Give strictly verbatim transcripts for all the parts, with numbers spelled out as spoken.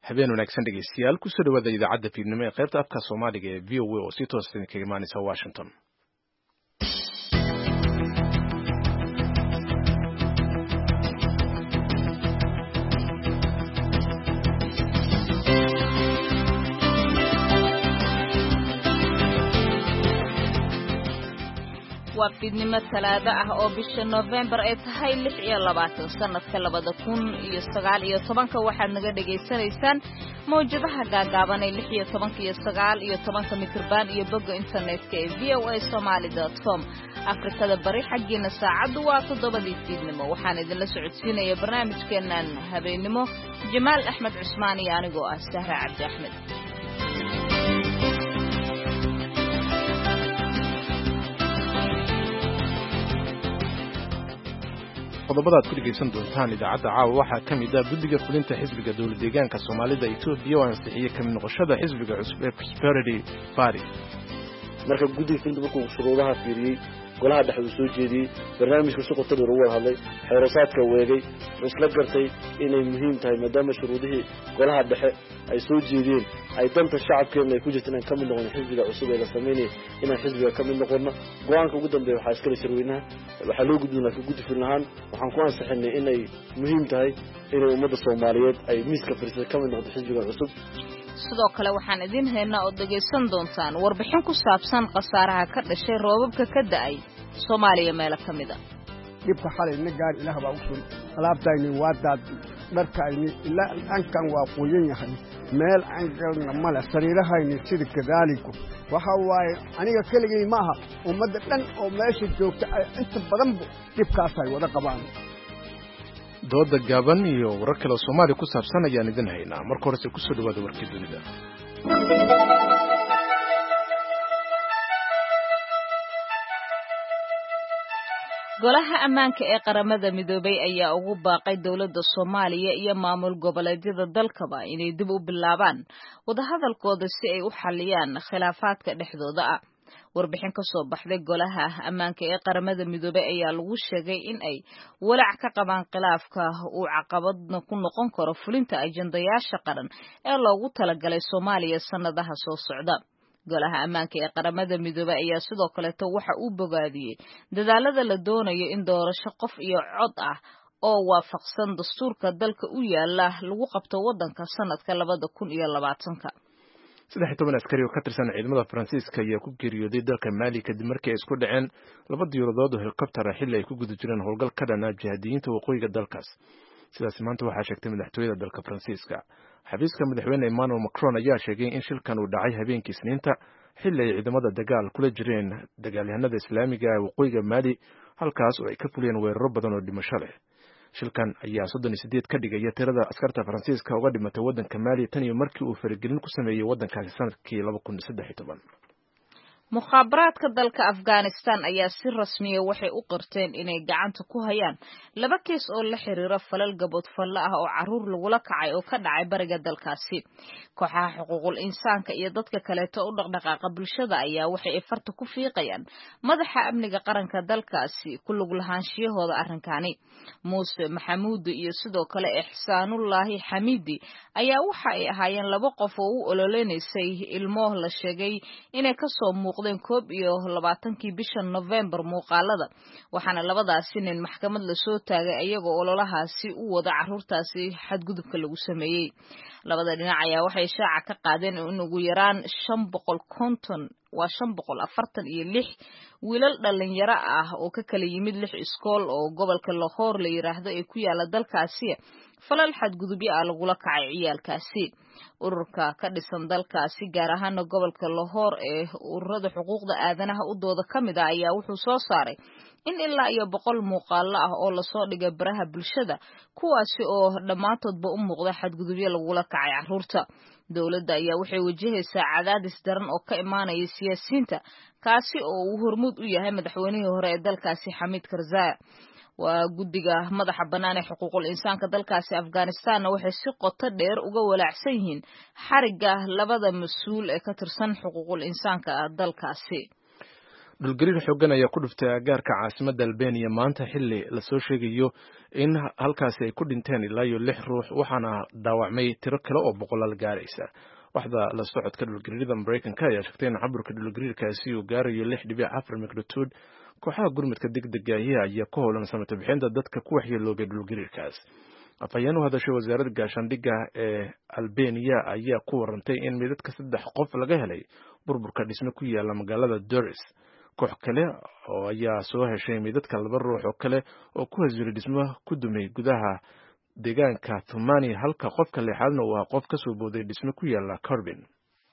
habeen wanaagsan dhegeystayaal ku soo dhawaada idaacadda fiidnimo ee qaybta afka Soomaaliga ee V O A oo si toos ah kaga imaanaysa Washington. waa fiidnimo talaado ah oo bisha November ay tahay lix iyo labaatan sanadka labada kun iyo sagaal iyo tobanka waxaad naga dhageysanaysaan mowjadaha gaagaaban ee lix iyo tobanka iyo sagaal iyo tobanka mitirban iyo bogga internetka ee v o a somali dot com. Afrikada bari xaggiina saacadu waa toddobadii fiidnimo. waxaan idinla socodsiinaya barnaamijkeenan habeenimo Jamaal Axmed Cusmaan iyo anigoo ah Sahra Cabdi Axmed. qodobada aad ku dhegeysan doontaan idaacadda caawa waxaa ka mid ah guddiga fulinta xisbiga dowlad deegaanka Soomaalida Itoobiya oo ansixiyay ka mid noqoshada xisbiga cusub ee Prosperity Party. marka guddiga fulinta markuu shuruudaha fiiriyay golaha dhexe uu soo jeediyay barnaamijka si qoto dheer u wada hadlay xeerasaadka weegay isla gartay inay muhiim tahay maadaama shuruudihii golaha dhexe ay soo jeediyeen ay danta shacabkeena ay ku jirtaan in ka mid noqon xisbiga cusub ee la sameeyay inaan xisbiga ka mid noqono. go'aanka ugu dambeeya waxa iska shirweynaha waxa loo gudbin lahaa guddi filahan waxaan ku ansixinay inay muhiim tahay in ummadda Soomaaliyeed ay miiska fariisay ka mid noqdo xisbiga cusub. sidoo kale waxaan idin haynaa oo dhageysan doontaan warbixin ku saabsan khasaaraha ka dhashay roobabka ka da'ay Soomaaliya meelo ka mid ah. dibka xalay na gaar ilaah baa u sun alaabtayni waa daad dharkayni ilaa ankan waa qoyan yahay meel aan galna mala sariirahayni sida kadaaliku waxa waaye aniga keligay ma aha ummadda dhan oo meesha joogta ay inta badan dibkaas ay wada qabaan. dooda gaaban iyo warar kale oo Soomaali ku saabsan ayaan idin haynaa. marka hore ku soo dhawaada warkii dunida. golaha ammaanka ee qaramada midoobay ayaa ugu baaqay dawladda Soomaaliya iyo maamul goboleedyada dalkaba inay dib u bilaabaan wadahadalkooda si ay u xaliyaan khilaafaadka dhexdooda ah. warbixin ka soo baxday golaha ammaanka ee qaramada midoobay ayaa lagu sheegay in ay walaac ka qabaan khilaafka uu caqabadna ku noqon karo fulinta ajandayaasha qaran ee loogu talagalay Soomaaliya sanadaha soo socda. golaha ammaanka ee qaramada midoobay ayaa sidoo kale waxa uu bogaadiyay dadaalada la doonayo in doorasho qof iyo cod ah oo waafaqsan dastuurka dalka u yaala lagu qabto wadanka sanadka labada kun iyo labaatanka. saddex iyo toban askari oo ka tirsan ciidamada Faransiiska ayaa ku geeriyooday dalka Mali kadib markii ay isku dhaceen laba diyaaradood oo helikobtar ah xilli ay ku guda jireen howlgal ka dhan ah jihadiyiinta waqooyiga dalkaas. sidaas maanta waxaa sheegtay madaxtooyada dalka Faransiiska. xafiiska madaxweyne Emmanuel Macron ayaa sheegay in shilkan uu dhacay habeenkii Isniinta xilli ay ciidamada dagaal kula jireen dagaalyahanada Islaamiga ee waqooyiga Mali halkaas oo ay ka fuliyeen weeraro badan oo dhimasho leh. shilkan ayaa soddon iyo siddeed ka dhigaya tirada askarta Faransiiska uga dhimatay wadanka Mali tan iyo markii uu faragelin ku sameeyay wadankaasi sanadkii laba kun iyo saddex iyo toban. mukhaabaraadka dalka Afghanistan ayaa si rasmi ah waxay u qirteen inay gacanta ku hayaan laba kees oo la xiriira falal gabadh fal ah oo caruur lagula kacay oo ka dhacay bariga dalkaasi. kooxaha xuquuqul insaanka iyo dadka kale oo u dhaqdhaqaaqa bulshada ayaa waxay farta ku fiiqayaan madaxa amniga qaranka dalkaasi ku lug lahaanshiyahooda arrinkani. Muuse Maxamuud iyo sidoo kale Ihsaanullaahi Xamiidi ayaa waxa ay ahaayeen laba qof oo u ololeysay ilmo la sheegay inay ka soo koob iyo labaatankii bisha November muuqaalada waxaana labadaasi nin maxkamad la soo taagay ayagoo ololahaasi u wada caruurtaasi xadgudubka lagu sameeyay. labada dhinac ayaa waxay shaaca ka qaadeen in ugu yaraan shan boqol iyo konton waa shan boqol iyo afartan iyo lix wiilal dhalinyaro ah oo ka kala yimid lix iskool oo gobolka Lahore la yiraahdo ee ku yaala dalkaasi falal xadgudubyo ah lagula kacay ciyaalkaasi. ururka ka dhisan dalkaasi gaar ahaan gobolka Lahore ee ururada xuquuqda aadanaha u dooda kamid ah ayaa wuxuu soo saaray in ilaa iyo boqol muuqaalo ah oo la soo dhigay baraha bulshada kuwaasi oo dhamaantoodba u muuqda xadgudubyo lagula kacay caruurta. dawladda ayaa waxay wajahaysaa cadaadis daran oo ka imaanaya siyaasiyiinta kaasi oo uu hormuud u yahay madaxweynihii hore ee dalkaasi Xamiid Karzai. waa guddiga madaxa bannaan ee xuquuqul insaanka dalkaasi Afghanistan waxay si qoto dheer uga walaacsan yihiin xariga labada mas'uul ee ka tirsan xuquuqul insaanka dalkaasi. dhulgariir xooggan ayaa ku dhuftay agagaarka caasimadda Albania maanta xilli la soo sheegayo in halkaasi ay ku dhinteen ilaa iyo lix ruux waxaana dhaawacmay tiro kale oo boqolaal gaaraysa. waxda la socodka dhulgariirada Mareykanka ayaa sheegtay in caburka dhulgariirkaasi uu gaarayo lix dhibic afar magnitude. kooxaha gurmadka degdega ah ayaa ka howlan samata bixinta dadka ku waxyeeloobay dhulgariirkaas. afhayeen u hadashay wasaaradda gaashaandhigga ee Albania ayaa ku warantay in meydadka saddex qof laga helay burburka dhisme ku yaala magaalada Durrës. koox kale oo ayaa soo heshay meydadka laba ruux oo kale oo ku hasiray dhismo ku dumay gudaha deegaanka Thumani, halka qofka lixaadna uu ahaa qof ka soo booday dhisme ku yaala Corbin.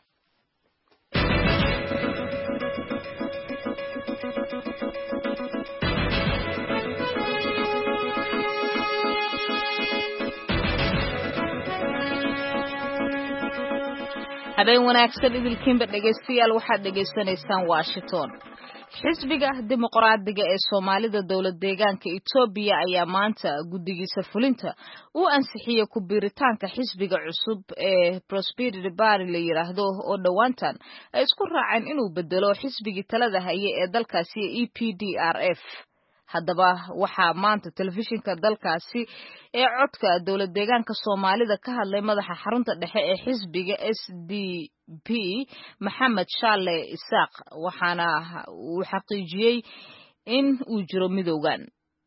habeen wanaagsan idilkiinba dhegeystayaal waxaad dhegeysanaysaan Washington. xisbiga dimuqraadiga ee Soomaalida dowlad deegaanka Itoobiya ayaa maanta guddigiisa fulinta u ansixiyay ku biiritaanka xisbiga cusub ee Prosperity Party la yiraahdo oo dhawaantan ay isku raaceen inuu bedelo xisbigii talada hayay ee dalkaasi E P D R F. haddaba waxaa maanta telefishinka dalkaasi ee codka dowlad deegaanka Soomaalida ka hadlay madaxa xarunta dhexe ee xisbiga S D P Maxamed Shaale Isaaq, waxaana uu xaqiijiyay in uu jiro midowgan.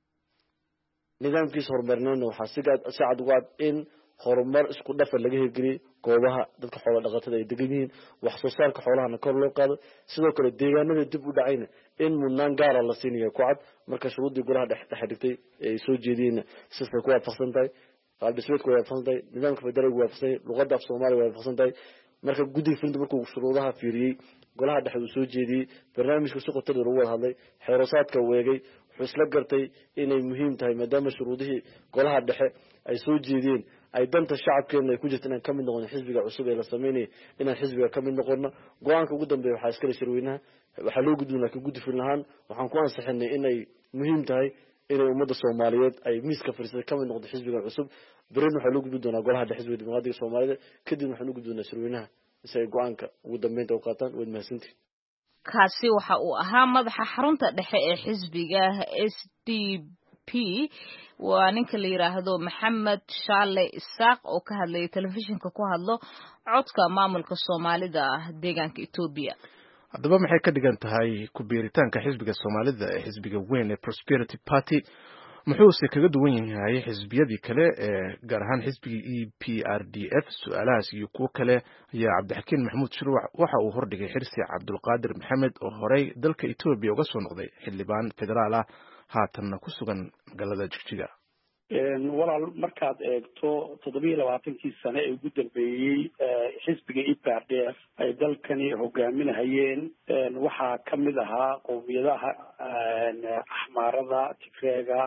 nidaamkiisa horumarnayna waxaa si cad uga cad in horumar isku dhafa laga hirgeliyay goobaha dadka xoolo dhaqatada ay degan yihiin, wax soo saarka xoolahana kor loo qaado, sidoo kale deegaanada dib u dhacayna in mudnaan gaara la siinayo ku cad. marka shuruudii golaha dhexe dhigtay ay soo jeediyeen sistay ku waafaqsan tahay, qaab dhismeedku way waafaqsan tahay, nidaamka federaalku way waafaqsan tahay, luqadda af Soomaaliya way waafaqsan tahay. marka guddiga fulinta markuu shuruudaha fiiriyay golaha dhexe uu soo jeediyay barnaamijka si qoto dheer uga wada hadlay, xeerosaadka weegay, wuxuu isla gartay inay muhiim tahay maadaama shuruudihii golaha dhexe ay soo jeediyeen ay danta shacabkeena ay ku jirto inaan ka mid noqono xisbiga cusub ee la sameeyay, inaan xisbiga ka mid noqono. go'aanka ugu dambeeya waxaa iskala shirweynaha waxaa loo gudbin laakiin guddi fulan ahaan waxaan ku ansixinay inay muhiim tahay inay ummadda Soomaaliyeed ay miiska fariisatay ka mid noqdo xisbiga cusub. berrin waxaa loo gudbin doonaa golaha dhexe xisbiga dimuqraadiga Soomaalida, kadib waxaan u gudbin doonaa shirweynaha si ay go'aanka ugu dambeynta u qaataan. waad mahadsantihiin. kaasi waxa uu ahaa madaxa xarunta dhexe ee xisbiga S D P waa ninka la yiraahdo Maxamed Shaale Isaaq oo ka hadlay telefishinka ku hadlo codka maamulka Soomaalida deegaanka Itoobiya. haddaba maxay ka dhigan tahay ku biiritaanka xisbiga Soomaalida ee xisbiga weyn ee Prosperity Party? muxuuse kaga duwan yahay xisbiyadii kale ee gaar ahaan xisbigii E P R D F? su-aalahaas iyo kuwo kale ayaa Cabdixakiin Maxamuud Shuruuc waxa uu hordhigay Xirsi Cabdulqaadir Maxamed oo horey dalka Itoobiya uga soo noqday xildhibaan federaal ah haatanna ku sugan magaalada Jigjiga. walaal markaad eegto toddobiyo labaatankii sane ee ugu dambeeyey xisbiga E P R D F ay dalkani hogaaminahayeen waxaa ka mid ahaa qowmiyadaha axmaarada, tigreega,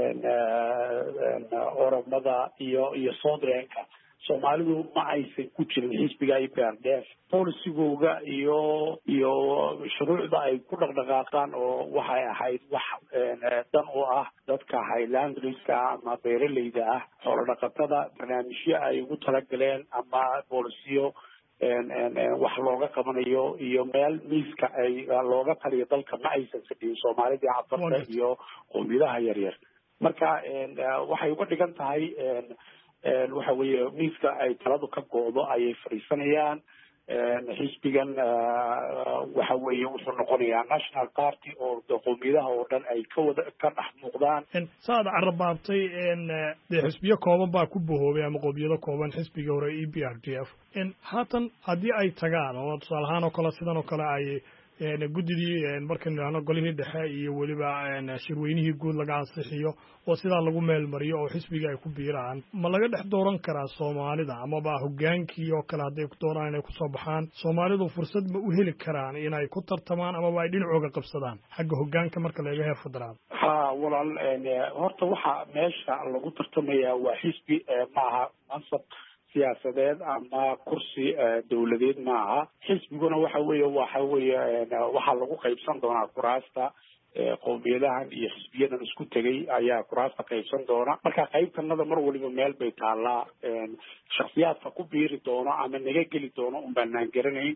oromada iyo iyo soodreenka. Soomaalidu ma aysan ku jirin xisbiga E P R D F. polisigooga iyo iyo shuruucda ay ku dhaqdhaqaaqaan oo waxay ahayd wax dan u ah dadka highlandriska ama beeraleyda ah, xoolo dhaqatada. barnaamijyo ay ugu talagaleen ama bolisiyo wax looga qabanayo iyo meel miiska ay looga taliyo dalka ma aysan fadhiyin Soomaalida cafarta iyo qowmiyadaha yaryar. marka waxay uga dhigan tahay waxa weeye miiska ay taladu ka go'do ayay fariisanayaan. xisbigan waxa weeye wuxuu noqonayaa national party oo qowmiyadaha oo dhan ay ka wada ka dhex muuqdaan. saad carrabaabtay dee xisbiyo kooban baa ku bohoobay ama qowmiyado kooban xisbiga hore E P R D F. haatan haddii ay tagaan oo tusaale ahaan oo kale sidan oo kale ay guddidii markaan idhaahno golihii dhexe iyo weliba shirweynihii guud laga ansixiyo oo sidaa lagu meel mariyo oo xisbiga ay ku biiraan, ma laga dhex dooran karaa Soomaalida amaba hogaankii oo kale hadday ku doonaan inay kusoo baxaan? Soomaalidu fursad ma u heli karaan inay ku tartamaan amaba ay dhinacooga qabsadaan xagga hogaanka marka laga heer federaal? ha walaal horta waxa meesha lagu tartamayaa waa xisbi maaha mansab siyaasadeed ama kursi dawladeed maaha. xisbiguna waxa weeye waxa weeye waxa lagu qaybsan doonaa kuraasta qowmiyadahan iyo xisbiyadan isku tegay ayaa kuraasta qaybsan doona marka qaybtanada mar waliba meel bay taallaa shakhsiyaadka ku biiri doono ama naga geli doono un baanaan garanayn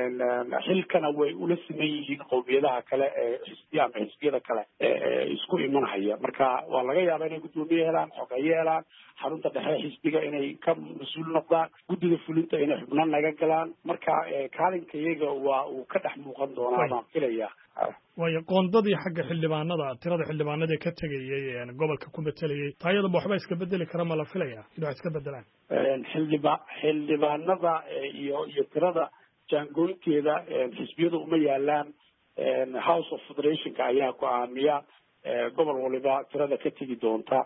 xilkana way ula siman yihiin qowmiyadaha kale ee xisbiya ama xisbiyada kale ee isku imanhaya marka waa laga yaabaa inay guddoomiye helaan xogeeye helaan xarunta dhexe xisbiga inay ka mas-uul noqdaan guddiga fulinta inay xubno naga galaan marka kaalinka iyaga waa uu ka dhex muuqan doonaa baan filaya waayo qoondadii xagga xildhibaanada tirada xildhibaanada ka tegayay gobolka ku betelayay taayadaba waxba iska bedeli kara ma la filaya in wax iska bedelaan xildhiba xildhibaanada iyo iyo tirada jaangooynteeda xisbiyadu uma yaalaan house of federationka ayaa go-aamiya gobol waliba tirada ka tegi doonta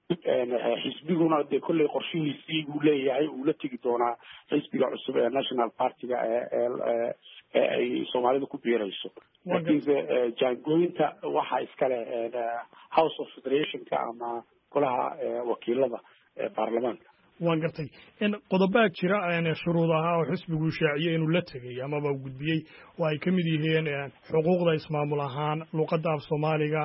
xisbiguna dee kolley qorshihiisii buu leeyahay uu la tegi doonaa xisbiga cusub ee national partiga ee ee ay soomaalida ku biirayso laakiinse jaangooyinta waxaa iskale house of federationka ama golaha wakiilada ee baarlamaanka waan gartay in qodobaa jira shuruud ahaa oo xisbigu shaaciye inuu la tegay amaba gudbiyey oo ay ka mid yihiin xuquuqda ismaamul ahaan luqadda af soomaaliga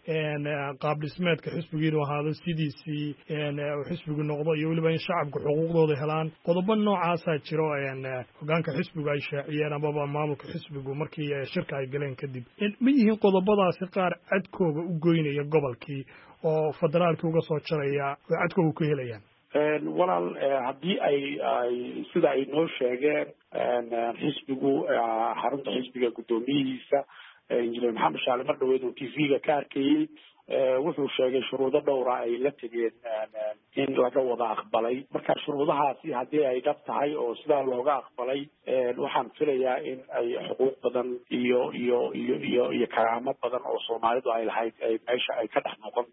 qaab dhismeedka xisbigu inuu ahaado sidiisii xisbigu noqdo iyo weliba in shacabku xuquuqdooda helaan qodobo noocaasaa jiro hogaanka xisbigu ay shaaciyeen amaba maamulka xisbigu markii shirka ay galeen kadib ma yihiin qodobadaasi qaar cadkooga u goynaya gobolkii oo federaalkii uga soo jaraya oo cadkooga ku helayaan walaal haddii ay ay sida ay noo sheegeen xisbigu xarunta xisbiga guddoomiyihiisa injineer maxamed shaale mar dhaweed oo t v-ga ka arkayey wuxuu sheegay shuruudo dhowra ay la tegeen in laga wada aqbalay marka shuruudahaasi haddii ay dhab tahay oo sidaa looga aqbalay waxaan filayaa in ay xuquuq badan iyo iyo iyo iyo iyo karaamo badan oo soomaalidu ay lahayd ay meesha ay ka dhex noqon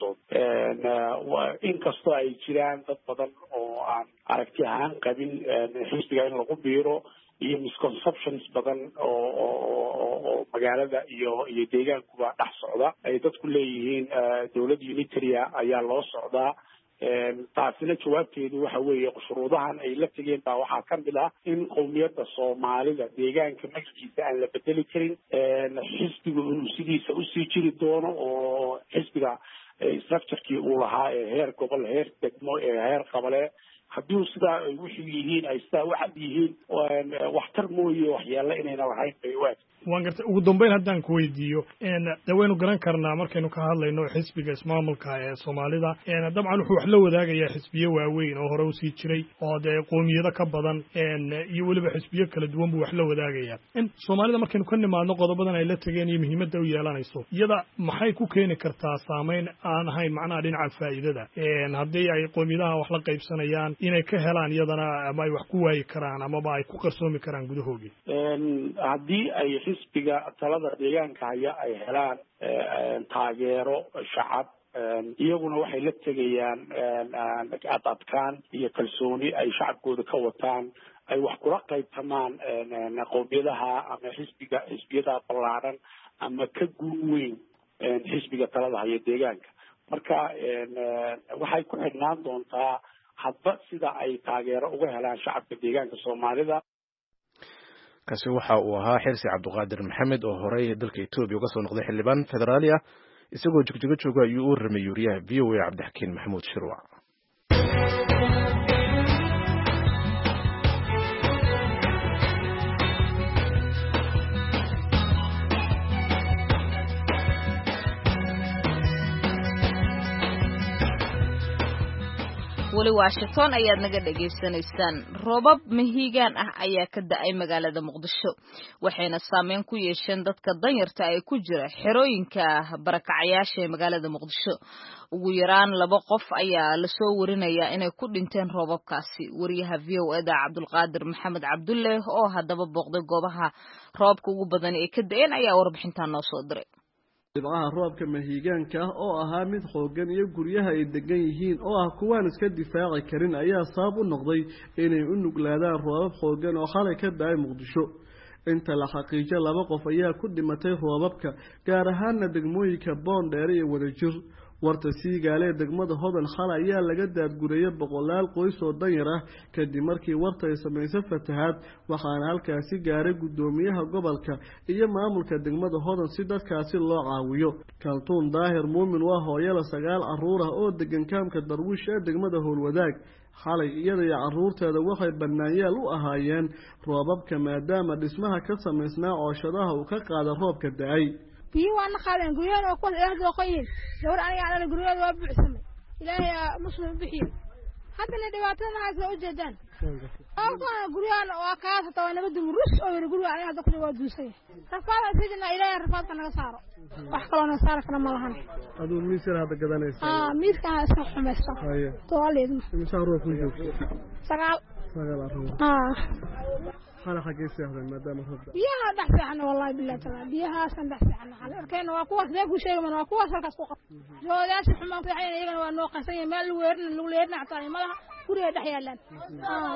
doonto inkastoo ay jiraan dad badan oo aan aragti ahaan qabin xisbiga in lagu biiro iyo misconceptions badan oo oo oo magaalada iyo iyo deegaankuba dhex socda ay dadku leeyihiin dowladda unitaria ayaa loo socdaa taasina jawaabteedu waxa weeye shuruudahan ay la tegeen baa waxaa ka mid ah in qowmiyadda soomaalida deegaanka magaciisa aan la bedeli karin xisbigu inuu sidiisa usii jiri doono oo xisbiga structurekii uu lahaa ee heer gobol heer degmo ee heer qabale haddii sidaa ay wuxuu yihiin ay sidaa waxad yihiin waxtar mooye waxyaalla inayna lahayn bay waag waan gartay ugu dambeyn haddaan ku weydiiyo de waynu garan karnaa markaynu ka hadlayno xisbiga ismaamulka ee soomaalida dabcan wuxuu wax la wadaagayaa xisbiye waaweyn oo hore usii jiray oo dee qoomiyado ka badan iyo weliba xisbiyo kala duwan buu wax la wadaagayaa in soomaalida markaynu ka nimaadno qodobadan ay la tegeen iyo muhiimadda u yeelanayso iyada maxay ku keeni kartaa saameyn aan ahayn macnaha dhinaca faa'iidada haddii ay qoomiyadaha wax la qaybsanayaan inay ka helaan iyadana ama ay wax ku waayi karaan amaba ay ku qarsoomi karaan gudahoogii haddii ay xisbiga talada deegaanka haya ay helaan taageero shacab iyaguna waxay la tegayaan ad adkaan iyo kalsooni ay shacabkooda ka wataan ay wax kula qaybtamaan qowmiyadaha ama xisbiga xisbiyada ballaaran ama ka guun weyn xisbiga talada haya deegaanka marka waxay ku xidhnaan doontaa hadba sida ay taageero uga helaan shacabka deegaanka soomaalida kaasi waxa uu ahaa xirsi cabdiqaadir maxamed oo horey dalka Itoobiya uga soo noqday xildhibaan federaali ah isagoo jigjiga jooga ayuu u ramay yuriyaha V O A Cabdixakiin Maxamuud Shirwac weli Washington ayaad naga dhageysanaysaan roobab mahiigaan ah ayaa ka da'ay magaalada Muqdisho waxayna saameyn ku yeesheen dadka danyarta ay ku jira xerooyinka barakacayaasha ee magaalada Muqdisho ugu yaraan laba qof ayaa la soo warinayaa inay ku dhinteen roobabkaasi wariyaha V O A da Cabdulqaadir Maxamed Cabdulle oo hadaba booqday goobaha roobka ugu badan ee ka da'een ayaa warbixintan noo soo diray dibcaha roobka mahiigaanka ah oo ahaa mid xoogan iyo guryaha ay degan yihiin oo ah kuwaan iska difaaci karin ayaa sabab u noqday inay u nuglaadaan roobab xoogan oo xalay ka da'ay Muqdisho inta la xaqiijo laba qof ayaa ku dhimatay roobabka gaar ahaanna degmooyinka Boondheer iyo Wadajir warta siigaale degmada hodan xalay ayaa laga daadgureeyay boqolaal qoys oo danyar ah kadib markii warta ay samaysay fatahaad waxaana halkaasi gaaray gudoomiyaha gobolka iyo maamulka degmada hodan si dadkaasi loo caawiyo kaltuun daahir muumin waa hooyada sagaal caruur ah oo degan kaamka darwiish ee degmada howlwadaag xalay iyada iyo caruurteeda waxay banaanyaal u ahaayeen roobabka maadaama dhismaha ka samaysnaa cooshadaha uu ka qaada roobka da-ay biyo waana qaadeen guryahan oo kuwas ilaah dooqayeen gawar aniga aan guryaha waa buuxsamay ilaahay muslim bixiyo haddana dhibaatada ma soo jeedaan oo guryahan oo ka hata waa nabad murus oo guryaha aniga hadda ku waa duusay rafaad sidina ilaahay rafaadka naga saaro wax kale oo saar kana ma lahan aduu miisir hada gadanaysa ah miiska iska xumaysan to aleed miisaro ku joogto sagaal sagaal arro ah xala xageysay hadan maadaama roob biyaha dhaxsaxna wallahi billahi taala biyaha san dhaxsaxna xal arkeen waa kuwaas leeg ku sheegay waa kuwaas halkaas ku qabto joodaas xumaan fiican iyagana waa noo qasan meel weerna lagu leerna xataa malaha guriga dhex yaalan ah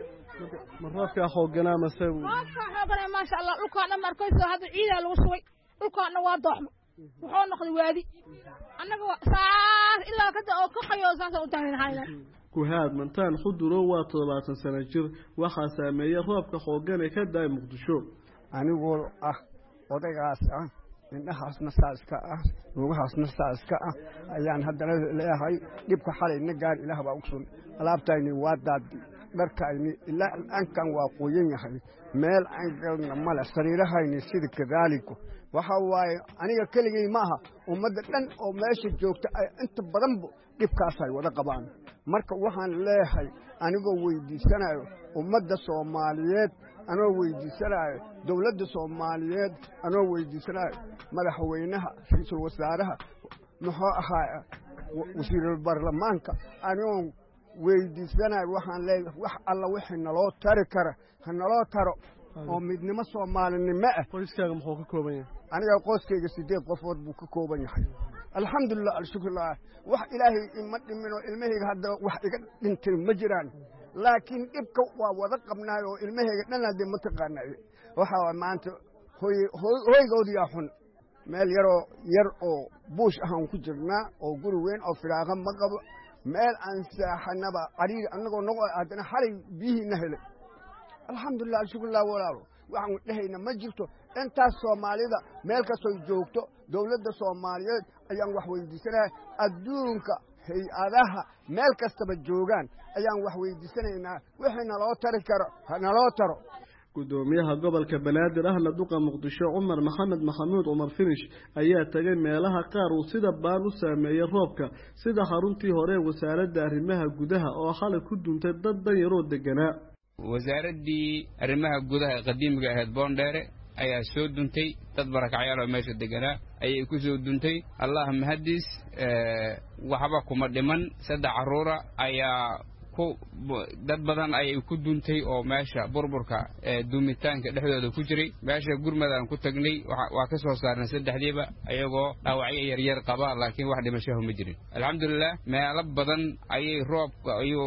marka xoogana ma saw xoogana ma sha Allah dhulkaana markayso hada ciida lagu shubay dhulkaana waa dooxmo wuxuu noqday waadi annaga saar ilaa kada oo ka xayo saas u taagan hayna kuhaad mantaan khuduro waa todobaatan sano jir waxa saameeyay roobka xoogan ee ka daay muqdisho anigoo ah odaygaas ah indhahaasna saaska ah lugahaasna saaska ah ayaan haddana leeyahay dhibka xalayna gaar ilaah baa u sun alaabtayni waa daad dharkayni ilaa ankan waa qoyan yahay meel aan galna mala sariirahayni sida kadaaliko waxa waaye aniga keligay maaha ummadda dhan oo meesha joogta ay inta badan dhibkaas ay wada qabaan marka waxaan leeyahay anigoo weydiisanayo ummadda Soomaaliyeed anoo weydiisanayo dawladda Soomaaliyeed anoo weydiisanayo madaxweynaha ra'iisul wasaaraha muxuu ahaa wasiirul baarlamaanka anoo weydiisanayo waxaan leeyahay wax alla wixii naloo tari kara hanaloo taro oo midnimo Soomaalinimo ah qoyskaaga muxuu ka kooban yahay aniga qoyskayga sideed qofood buu ka kooban yahay alxamdulillah alshukrillah wax ilaahay ima dhimino ilmahayga hadda wax iga dhintay ma jiraan laakiin dhibka waa wada qabnaay oo ilmahayga dhan hadda ma taqaanay waxa maanta hooy hooygoodii ah xun meel yaroo yar oo buush ahaan ku jirnaa oo guri weyn oo firaaqa ma qabo meel aan saaxanaba ariga anagoo noqo aadana xalay biyihiina helay alxamdulillah alshukrillah walaalo waxaan dhahayna ma jirto intaas Soomaalida meel ka soo joogto dawladda Soomaaliyeed ayaan wax weydiisanahay adduunka hay'adaha meel kastaba joogan ayaan wax weydiisanaynaa wixii naloo tari karo naloo taro gudoomiyaha gobolka Banaadir ahna duqa Muqdisho Umar Maxamed Maxamuud Umar Finish ayaa tagay meelaha qaar uu sida baan u saameeyay roobka sida xaruntii hore wasaaradda arrimaha gudaha oo xalay ku duntay dad danyar oo deganaa wasaaradii arrimaha gudaha qadiimiga ahayd Boondheere ayaa soo duntay dad barakacyaal oo meesha deganaa ayay ku soo duntay Allah mahadis ee waxba kuma dhiman saddex caruura ayaa ku dad badan ayay ku duntay oo meesha burburka ee dumitaanka dhexdooda ku jiray meesha gurmadan ku tagnay waa ka soo saarnay saddexdiiba ayagoo dhaawacyo yar yar qaba laakiin wax dhimasho ma jirin alxamdulillah meelo badan ayay roobka ayuu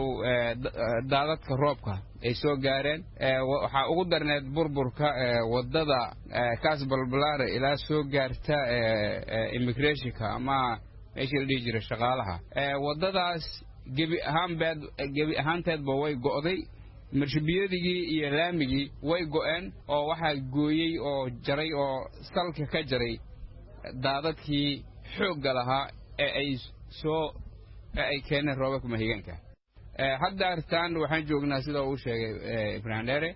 daadadka roobka ay soo gaareen waxa ugu darneed burburka wadada Kaasbalbalaare ilaa soo gaarta immigrationka ama meeshii la dhigi jiray shaqaalaha wadadaas gebi ahaanbeed gebi ahaanteedba way go'day marshibiyadii iyo laamigii way go'een oo waxa gooyay oo jaray oo salka ka jaray daadadkii xoogga lahaa ee ay soo ay keeneen roobabka mahiganka hadda artaan waxaan joognaa sida uu sheegay Ibrahim Dheere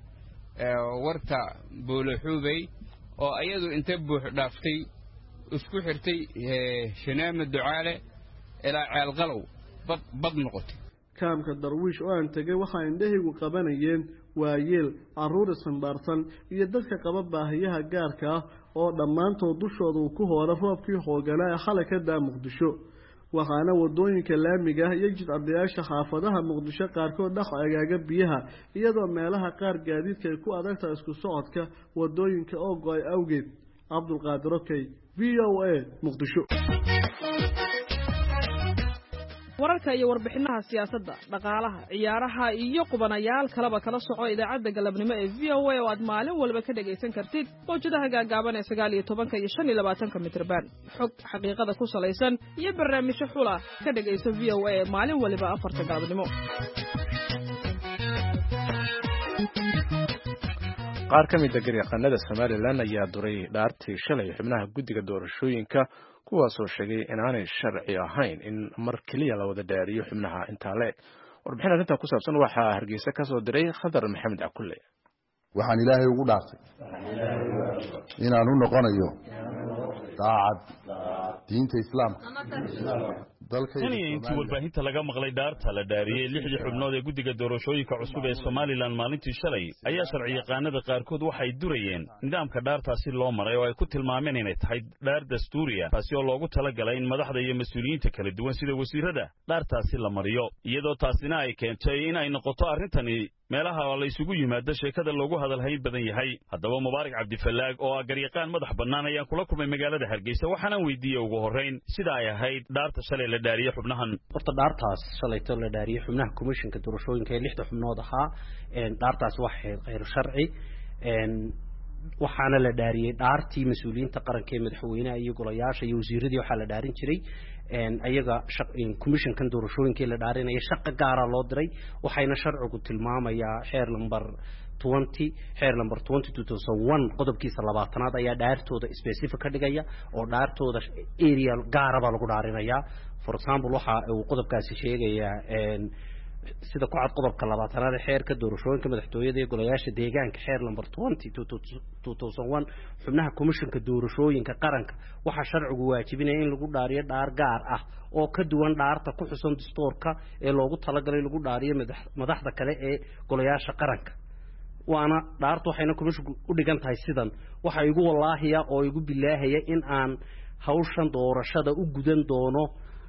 warta Buulaxuubay oo ayadu inta buux dhaaftay isku xirtay Shanaama Ducaale ilaa Ceelqalow bad bad noqotay kaamka darwiish oo aan tagay waxa indhahigu qabanayeen waayeel caruur sanbaarsan iyo dadka qaba baahiyaha gaarka ah oo dhamaantood dushooda ku hoora roobkii xooganaa xalay ka daa Muqdisho waxaana wadooyinka laamiga ah iyo jidcadayaasha xaafadaha Muqdisho qaarkood dhax agaaga biyaha iyadoo meelaha qaar gaadiidka ay ku adagtahay isku socodka wadooyinka oo go'ay awgeed Abdul Qaadir Okay V O A Muqdisho wararka iyo warbixinaha siyaasadda dhaqaalaha ciyaaraha iyo qubanayaal kaleba kala soco idaacadda galabnimo ee v o a oo aad maalin walba ka dhagaysan kartid mawjadaha gaagaaban ee sagaal iyo tobanka iyo shan iyo labaatanka mitirban xog xaqiiqada ku salaysan iyo barnaamijyo xula ka dhagayso v o a ee maalin waliba afarta galabnimo. qaar ka mid ah garyaqaanada Somaliland ayaa duray dhaartii shalay xubnaha guddiga doorashooyinka kuwaasoo sheegay in aanay sharci ahayn in mar kaliya la wada dhaariyo xubnaha intaa leeg. warbixin arrintan ku saabsan waxaa Hargeysa ka soo diray Khadar Maxamed Cakulle. waxaan ilaahay ugu dhaartay inaan u noqonayo daacad diinta islaamka tan iyo intii warbaahinta laga maqlay dhaarta la dhaariyey lixdii xubnood ee guddiga doorashooyinka cusub ee Somaliland maalintii shalay ayaa sharci yaqaanada qaarkood waxay durayeen nidaamka dhaartaasi loo maray oo ay ku tilmaameen inay tahay dhaar dastuuriya taasi oo loogu talagalay in madaxda iyo mas'uuliyiinta kala duwan sida wasiirada dhaartaasi la mariyo iyadoo taasina ay keentay in ay noqoto arrintani meelaha la isugu yimaado sheekada loogu hadalhayn badan yahay. haddaba Mubaarak Cabdifalaag oo ah garyaqaan madax bannaan ayaan kula kulmay magaalada Hargeysa waxaana weydiiyey ugu horreyn sida ay ahayd dhaarta shalay la dhaariyay xubnahan. horta dhaartaas shalayto la dhaariyay xubnaha komishanka doorashooyinka ee lixda xubnood ahaa een dhaartaas waxay khayr sharci een waxaana la dhaariyay dhaartii mas'uuliyiinta qaranka ee madaxweynaha iyo golayaasha iyo wasiiradii waxa la dhaarin jiray een ayaga komishankan doorashooyinka la dhaarinaya shaqo gaar ah loo diray waxayna sharcigu tilmaamayaa xeer number twenty xeer number twenty two thousand one qodobkiisa labaatanaad ayaa dhaartooda specific ka dhigaya oo dhaartooda area gaar ah lagu dhaarinaya. for example waxa uu qodobkaasi sheegaya een sida ku cad qodobka labaatanaad ee xeerka doorashooyinka madaxtooyada ee golayaasha deegaanka xeer number twenty two thousand one xubnaha komishanka doorashooyinka qaranka waxa sharcigu waajibinaya in lagu dhaariyo dhaar gaar ah oo ka duwan dhaarta ku xusan dastuurka ee loogu talagalay lagu dhaariyo madaxda kale ee golayaasha qaranka. waana dhaartu waxayna komishanku u dhigan tahay sidan waxa igu wallaahiya oo igu bilaahaya in aan hawshan doorashada u gudan doono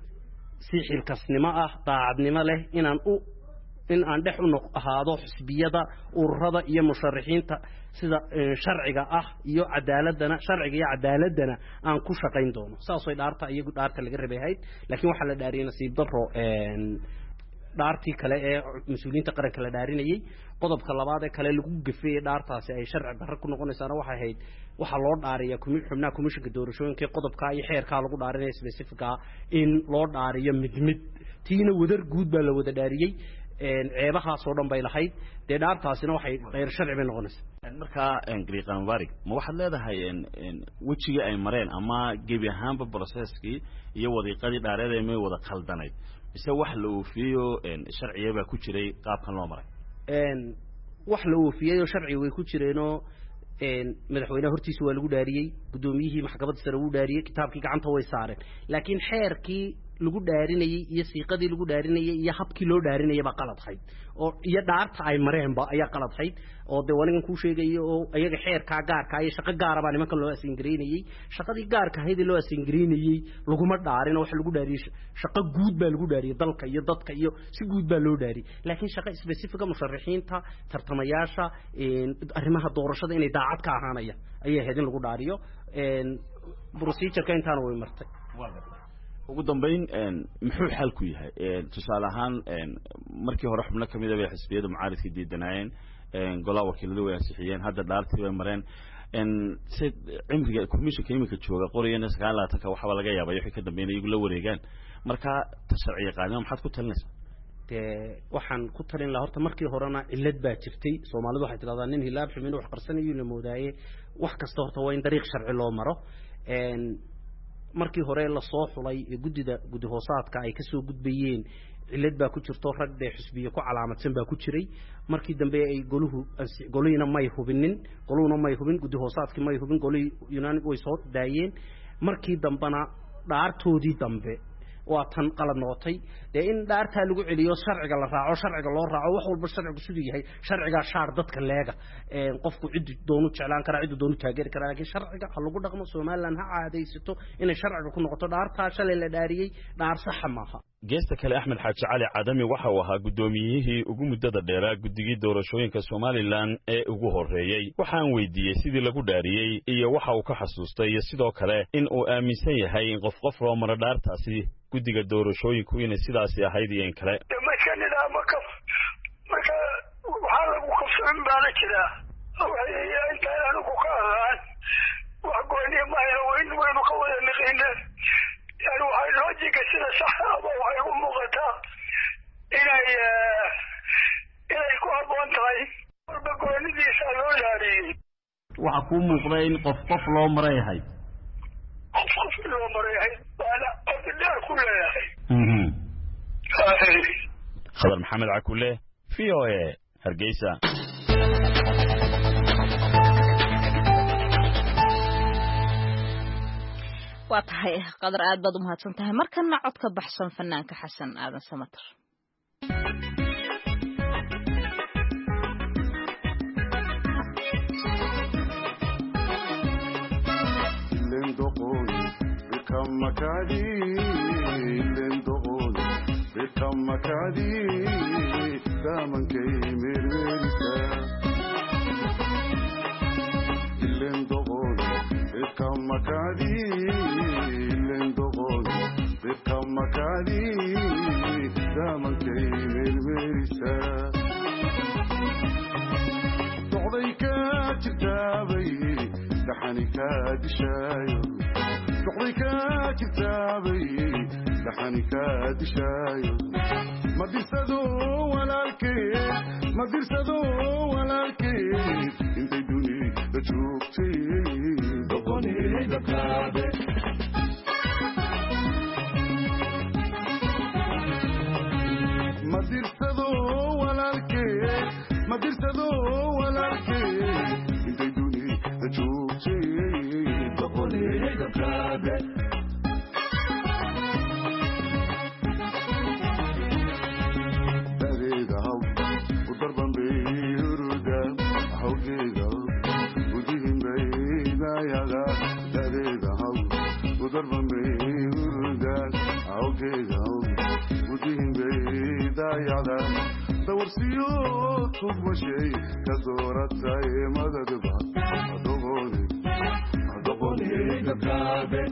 si xilkasnimo ah daacadnimo leh inaan u in aan dhex u noqdo xisbiyada ururada iyo musharaxiinta sida sharciga ah iyo cadaaladana sharciga iyo cadaaladana aan ku shaqayn doono. saas way dhaarta iyagu dhaarta laga rabeehay laakiin waxa la dhaariyay nasiib daro een dhaartii kale ee mas'uuliyiinta qaranka la dhaarinayay qodobka labaad ee kale lagu gafeeyay dhaartaasi ay sharci darro ku noqonaysaana waxay ahayd waxa loo dhaariyaa xubnaha komishanka doorashooyinka qodobka iyo xeerka lagu dhaarinay specific ah in loo dhaariyo mid mid tiina wadar guud baa la wada dhaariyay een ceebahaas oo dhan bay lahayd dee dhaartaasina waxay qeyr sharci bay noqonaysaa. marka garyaqaan Mubaarak ma waxaad leedahay in wajiga ay mareen ama gebi ahaanba processkii iyo wadiiqadii dhaareed ay may wada khaldanayd mise wax la oofiyo een sharciga baa ku jiray qaabkan loo maray een wax la oofiyo sharciga way ku jireenoo een madaxweynaha hortiisa waa lagu dhaariyay gudoomiyihii maxkamadda sare uu dhaariyay kitaabkii gacanta way saareen laakiin xeerkii lagu dhaarinayay iyo siiqadii lagu dhaarinayay iyo habkii loo dhaarinayay ba qaladhayd oo iyo dhaarta ay mareen ba ayaa qaladhayd oo de wanigan ku sheegay oo ayaga xeerka gaarka ay shaqo gaar ah nimanka loo asingareynayay shaqadii gaarka ahayd loo asingareynayay laguma dhaarin oo wax lagu dhaariyay shaqo guud baa lagu dhaariyay dalka iyo dadka iyo si guud baa loo dhaariyay laakiin shaqo specific musharaxiinta tartamayaasha in arrimaha doorashada inay daacad ka ahaanaya ayay ahayd in lagu dhaariyo een procedure-ka intaan way martay. ugu dambeyn een muxuu xal ku yahay een tusaale ahaan een markii hore xubno kamid ah xisbiyada mucaaradka diidanayeen een golaha wakiilada way ansixiyeen hadda dhaartii way mareen een si cimriga komishanka imika jooga qoriyeen sagaal iyo labaatan ka waxa laga yaabay wixii ka dambeeyay iyagu la wareegaan marka sharci yaqaan maxaad ku talinaysaa ee waxaan ku talin lahaa horta markii horena cilad baa jirtay Soomaalidu waxay tiraahdaa nin hilaab xumin wax qarsanayo la moodaaye wax kasta horta waa in dariiq sharci loo maro een markii hore la soo xulay gudida gudi hoosaadka ay ka soo gudbayeen cilad baa ku jirto rag bay xisbiyo ku calaamadsan baa ku jiray markii dambe ay goluhu golina may hubinin goluna may hubin gudi hoosaadkii may hubin goli Yunani way soo daayeen markii dambana dhaartoodii dambe waa tan qalad noqotay de in dhaarta lagu celiyo sharciga la raaco sharciga loo raaco wax walba sharcigu sidoo yahay sharciga shaar dadka leega ee qofku cid doonu jeclaan kara cid doonu taageeri kara laakiin sharciga ha lagu dhaqmo Soomaaliland ha caadeysato in sharciga ku noqoto dhaarta shalay la dhaariyay dhaar sax maaha. geesta kale Axmed Xaaji Cali Cadami waxa uu ahaa gudoomiyihii ugu muddada dheeraa guddigii doorashooyinka Soomaaliland ee ugu horeeyay waxaan weydiiyay sidii lagu dhaariyay iyo waxa uu ka xasuustay iyo sidoo kale in uu aaminsan yahay in qof qof loo maro dhaartaasi guddiga doorashooyinku inay sidaasi ahayd iyo in kale marka nidaamka marka waxaa lagu kafin baana jiraa intaan anigu ka ahaan wax gooniya maayo weyn waynu ka wada niqineen yani waxay loojiga sida saxa ama waxay u muuqataa inay inay ku habboon tahay walba goonidiisa loo ilaariyey waxa kuu muuqda in qof qof loo maray ahayd qof qof loo maray ahayd waana cod dheer ku leeyahay khadar maxamed cakule v o a hargeysa waa tahay qadar aad baad u mahadsan tahay markana cod ka baxsan fanaanka xasan aadan samatar لندقون بكم مكادي لندقون بكم مكادي دامن كيمير ويرسا لندقون بكم مكادي لندقون بكم مكادي دامن كيمير ويرسا تعطيك كتابي لحني كادشايو تعطيك كتابي لحني كادشايو ما درسدو ولا الكيف ما درسدو ولا الكيف انت دوني بتشوفتي دقوني دكابي ما درسدو ولا الكيف ما درسدو ولا الكيف انت دوني بتشوفتي دقوني دكابي وضربا بيردا حوجيدا وديهم بينا يلا دريدا وضربا بيردا حوجيدا وديهم بينا يلا دور سيوت ومشي كزورت زي مدد با ادغوني ادغوني دكابه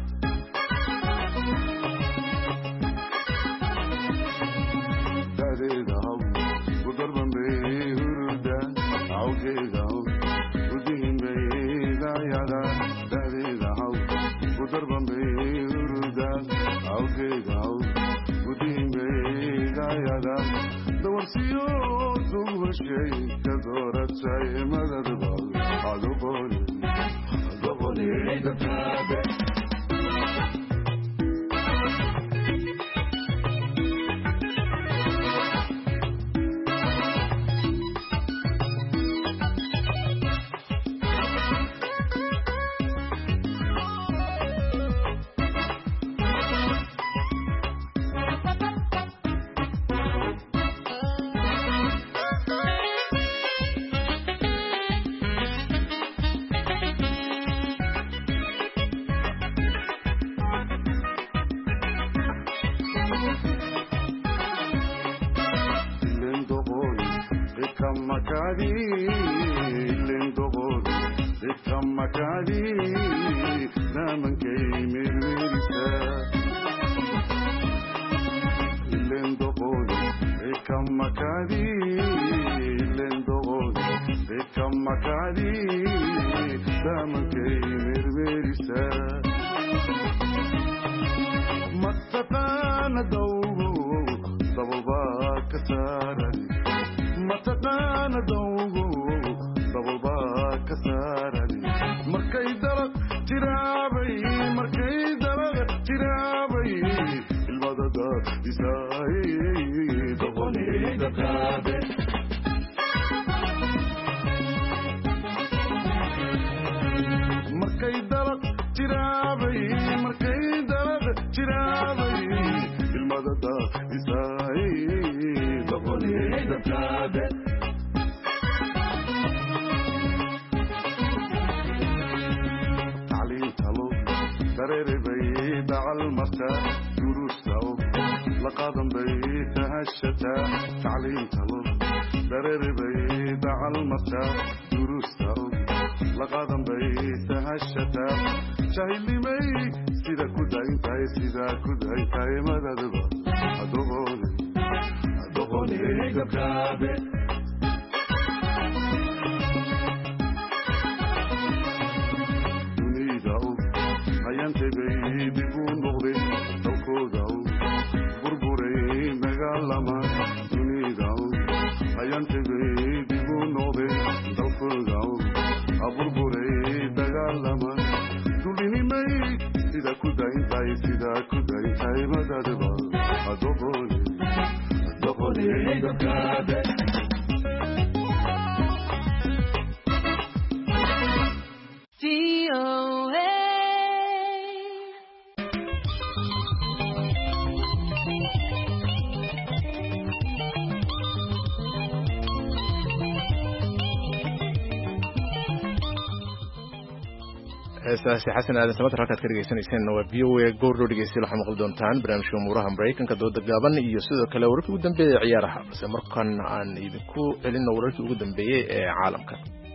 دريدا وضربا بيهردا عوجيدا ودين بيدا يدا دريدا وضربا بيهردا عوجيدا ودين بيدا يدا دور سيوت وشي كدورت شي مدد بال علوبوني علوبوني دكابه مكادي لندغون بكم مكادي لا من كيمير ويرسا لندغون بكم مكادي لندغون بكم مكادي لا من كيمير ويرسا متتان دوغو ضبابا كسارني متقان دوغو ضبابا كسارني مركي درق ترابي مركي درق ترابي المدد يساي ضبوني دكابي مركي درق ترابي مركي درق ترابي المدد يساي ضبوني دكابي دريري بيد على المرتا دروس تاو لقادم بيتها الشتاء تعليم تلو دريري بيد على المرتا دروس تاو laqaadan bay sahashataa jahilnimay sida ku dayntahay sidaa ku dayntahay madadaba adoqoone adoqoone gabkaabe dunida u hayantebay dib u noqday dalkooda u burburay magaalama dunida u hayantebay dib u noqday dalkooda u aburburay dagaalama dulinimay sida ku dayntahay sidaa ku dayntahay madadaba adoqoone adoqoone gabkaabe heestaasi xasan aadan samad halkaad ka dhegaysanayseen waa v o a goordhow dhegeystayaal waxaa maqli doontaan barnaamijka umuuraha maraykanka dooda gaaban iyo sidoo kale wararkii ugu dambeeyey ee ciyaaraha balse markan aan idinku celinno wararkii ugu dambeeyey ee caalamka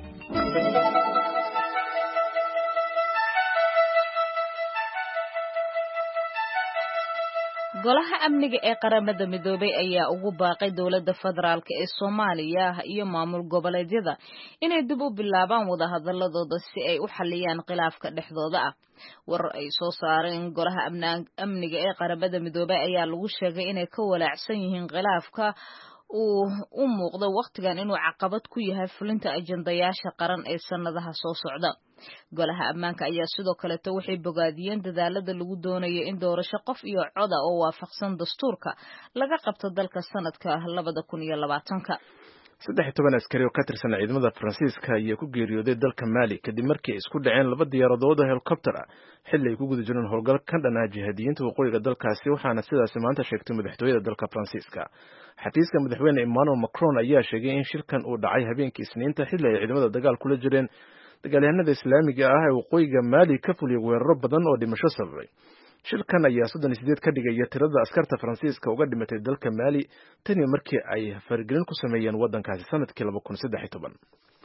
golaha amniga ee qaramada midoobay ayaa ugu baaqay dowladda federaalk ee Soomaaliya iyo maamul goboleedyada inay dib u bilaabaan wadahadaladooda si ay u xaliyaan khilaafka dhexdooda ah. Warar ay soo saareen golaha amniga ee qaramada midoobay ayaa lagu sheegay inay ka walaacsan yihiin khilaafka uu u muuqdo waqtigan inuu caqabad ku yahay fulinta ajandayaasha qaran ee sanadaha soo socda. golaha ammaanka ayaa sidoo kale waxay bogaadiyeen dadaalada lagu doonayo in doorasho qof iyo cod ah oo waafaqsan dastuurka laga qabto dalka sanadka labada kun iyo labaatanka. saddex iyo toban askari oo ka tirsan ciidamada Faransiiska ayaa ku geeriyooday dalka Mali kadib markii ay isku dhaceen laba diyaaradood oo helicopter ah xilli ay ku guda jireen howlgal ka dhan ah jihadiyiinta waqooyiga dalkaasi waxaana sidaas maanta sheegtay madaxtooyada dalka Faransiiska. xafiiska madaxweyne Emmanuel Macron ayaa sheegay in shilkan uu dhacay habeenkii Isniinta xilli ay ciidamada dagaal kula jireen dagaalyahanada Islaamiga ah ee waqooyiga Mali ka fuliyay weeraro badan oo dhimasho sababay. shilkan ayaa soddon iyo siddeed ka dhigaya tirada askarta Faransiiska uga dhimatay dalka Mali tan iyo markii ay fargelin ku sameeyeen wadankaasi sanadkii laba kun saddex iyo toban.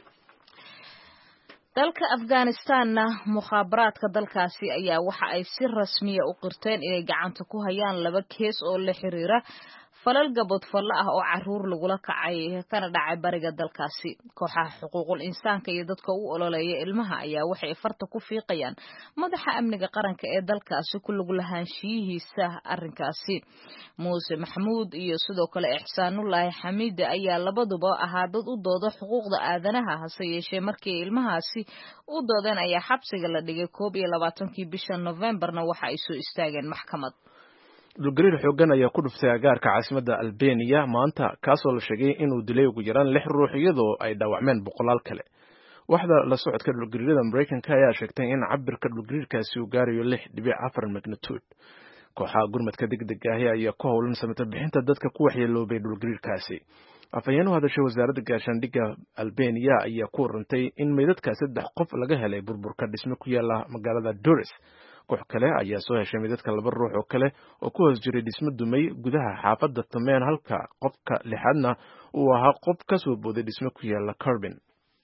dalka Afghanistanna mukhaabaraadka dalkaasi ayaa waxa ay si rasmi ah u qirteen inay gacanta ku hayaan laba kees oo la xiriira falal gabadh falla ah oo caruur lagula kacay kana dhacay bariga dalkaasi. kooxaha xuquuqul insaanka iyo dadka u ololeeya ilmaha ayaa waxay farta ku fiiqayaan madaxa amniga qaranka ee dalkaasi ku lug lahaanshiyihiisa arrinkaasi. muuse maxamuud iyo sidoo kale ixsaanullaahi xamiide ayaa labaduba ahaa dad u dooda xuquuqda aadanaha hase yeeshee markii ilmahaasi u doodeen ayaa xabsiga la dhigay koob iyo labaatankii bisha Novembarna waxa ay soo istaageen maxkamad. dhulgariir xooggan ayaa ku dhuftay agaarka caasimadda Albania maanta kaasoo la sheegay inuu dilay ugu yaraan lix ruux iyadoo ay dhaawacmeen boqolaal kale. waxda la socodka dhulgariirada Mareykanka ayaa sheegtay in cabirka dhulgariirkaasi uu gaarayo lix dhibic afar magnitude. kooxaha gurmadka degdega ah ayaa ku howlan samata bixinta dadka ku waxyeeloobay dhulgariirkaasi. afhayeen u hadashay wasaaradda gaashaandhigga Albania ayaa ku warantay in meydadka saddex qof laga helay burburka dhisme ku yaala magaalada Durrës. koox kale ayaa soo heshay midadka laba ruux oo kale oo ku hoos jiray dhismo dumay gudaha xaafadda Tameen halka qofka lixaadna uu ahaa qof ka soo booday dhismo ku yaala Carbin.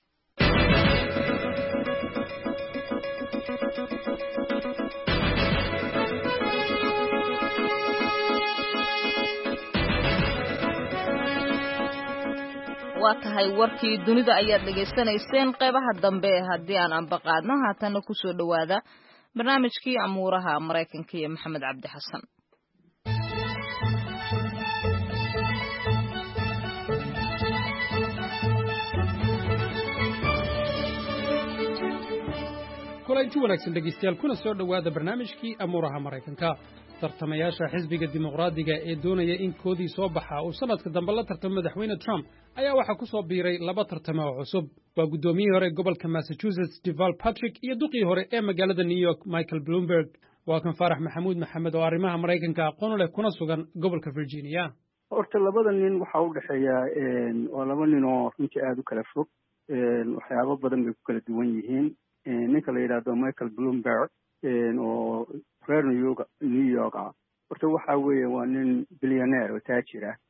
waa tahay warkii dunida ayaad dhageysanayseen qeybaha dambe haddii aan anbaqaadno haatana ku soo dhawaada barnaamijkii amuuraha Mareykanka iyo Maxamed Cabdi Xasan. kulanti wanaagsan dhegeystayaal kuna soo dhawaada barnaamijkii amuuraha Mareykanka. tartamayaasha xisbiga dimuqraadiga ee doonaya in koodii soo baxa uu sanadka dambe la tartamo madaxweyne Trump ayaa waxa ku soo biiray laba tartamo oo cusub. waa gudoomiyihii hore gobolka Massachusetts Deval Patrick iyo duqii hore ee magaalada New York Michael Bloomberg. waa kan Farax Maxamuud Maxamed oo arrimaha Mareykanka aqoon u leh kuna sugan gobolka Virginia. horta labada nin waxa u dhaxeeya oo laba nin oo runtii aad u kala fog waxyaabo badan bay ku kala duwan yihiin. ninka la yiraahdo Michael Bloomberg oo reer New York New York ah horta waxa weeye waa nin billionaire oo taajir ah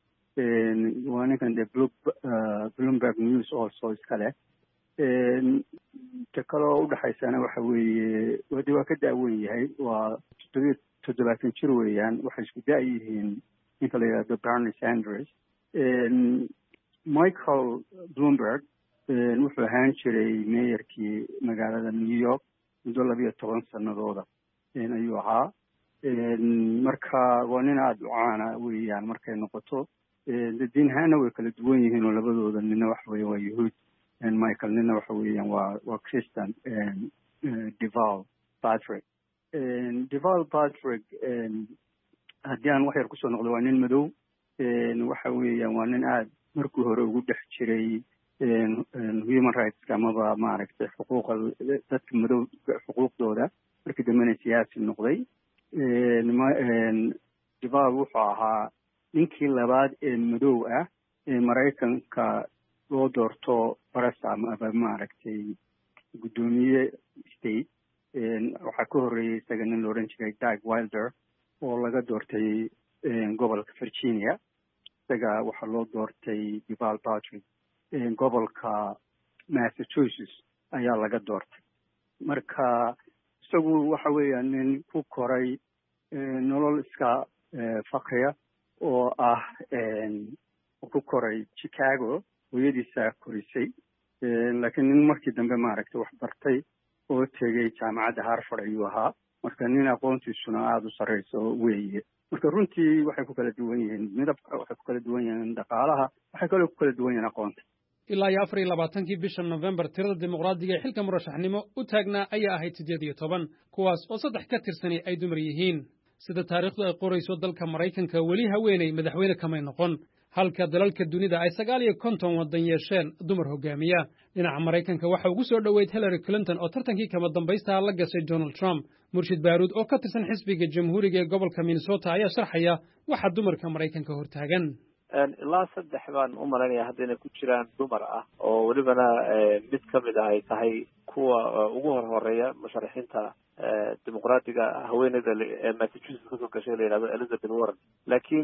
waa ninkan de Bloomberg News also iskale ta kaloo udhexaysana waxa weeye wadi waa ka daawen yahay waa toddobiyo toddobaatan jir weeyaan waxay isku da' yihiin ninka la yidhahdo Bernie Sanders. Michael Bloomberg wuxuu ahaan jiray meeyarkii magaalada New York muddo labiyo toban sanadooda ayuu ahaa. marka waa nin aada u caana weeyaan markay noqoto diin ahaana way kala duwan yihiin oo labadooda nina waxa weeye waa yahuud Michael nina waxa weeyaan waa waa Christian Deval Patrick Deval Patrick haddii aan wax yar kusoo noqdo waa nin madow waxa weeyaan waa nin aada markii hore ugu dhex jiray human rights amaba maaragtay xuquuqa dadka madow xuquuqdooda markii dambena siyaasi noqday. Deval wuxuu ahaa ninkii labaad ee madow ah ee Maraykanka loo doorto barasa ama maaragtay guddoomiye state waxaa ka horreeyey isaga nin la odhan jiray Doug Wilder oo laga doortay gobolka Virginia. isaga waxaa loo doortay Deval Patrick gobolka Massachusetts ayaa laga doortay. marka isagu waxa weeyaan nin ku koray nolol iska fakriya oo ah ku koray Chicago hooyadiisa korisay laakiin nin markii dambe maaragtay wax bartay oo tegay jaamacadda Harvard ayuu ahaa. marka nin aqoontiisuna aada u sarreyso weeye. marka runtii waxay ku kala duwan yihiin midabka, waxay ku kala duwan yihiin dhaqaalaha, waxay kaloo ku kala duwan yihiin aqoonta. ilaa iyo afar iyo labaatankii bisha November tirada dimuqraadiga ee xilka murashaxnimo u taagnaa ayaa ahayd siddeed iyo toban kuwaas oo saddex ka tirsani ay dumar yihiin. sida taariikhdu ay qorayso dalka Maraykanka weli haweeney madaxweyne kamay noqon halka dalalka dunida ay sagaal iyo konton waddan yeesheen dumar hogaamiya. dhinaca Maraykanka waxa ugu soo dhoweyd Hillary Clinton oo tartankii kama dambaysta la gashay Donald Trump. Murshid Baaruud oo ka tirsan xisbiga jamhuuriga ee gobolka Minnesota ayaa sharxaya waxa dumarka Maraykanka hortaagan. ilaa saddex baan u malaynayaa hadda inay ku jiraan dumar ah oo welibana mid ka mid ah ay tahay kuwa ugu horhoreeya musharaxiinta dimuqraadiga haweeneyda ee Massachusetts kasoo gashay la yidhahdo Elizabeth Warren. laakiin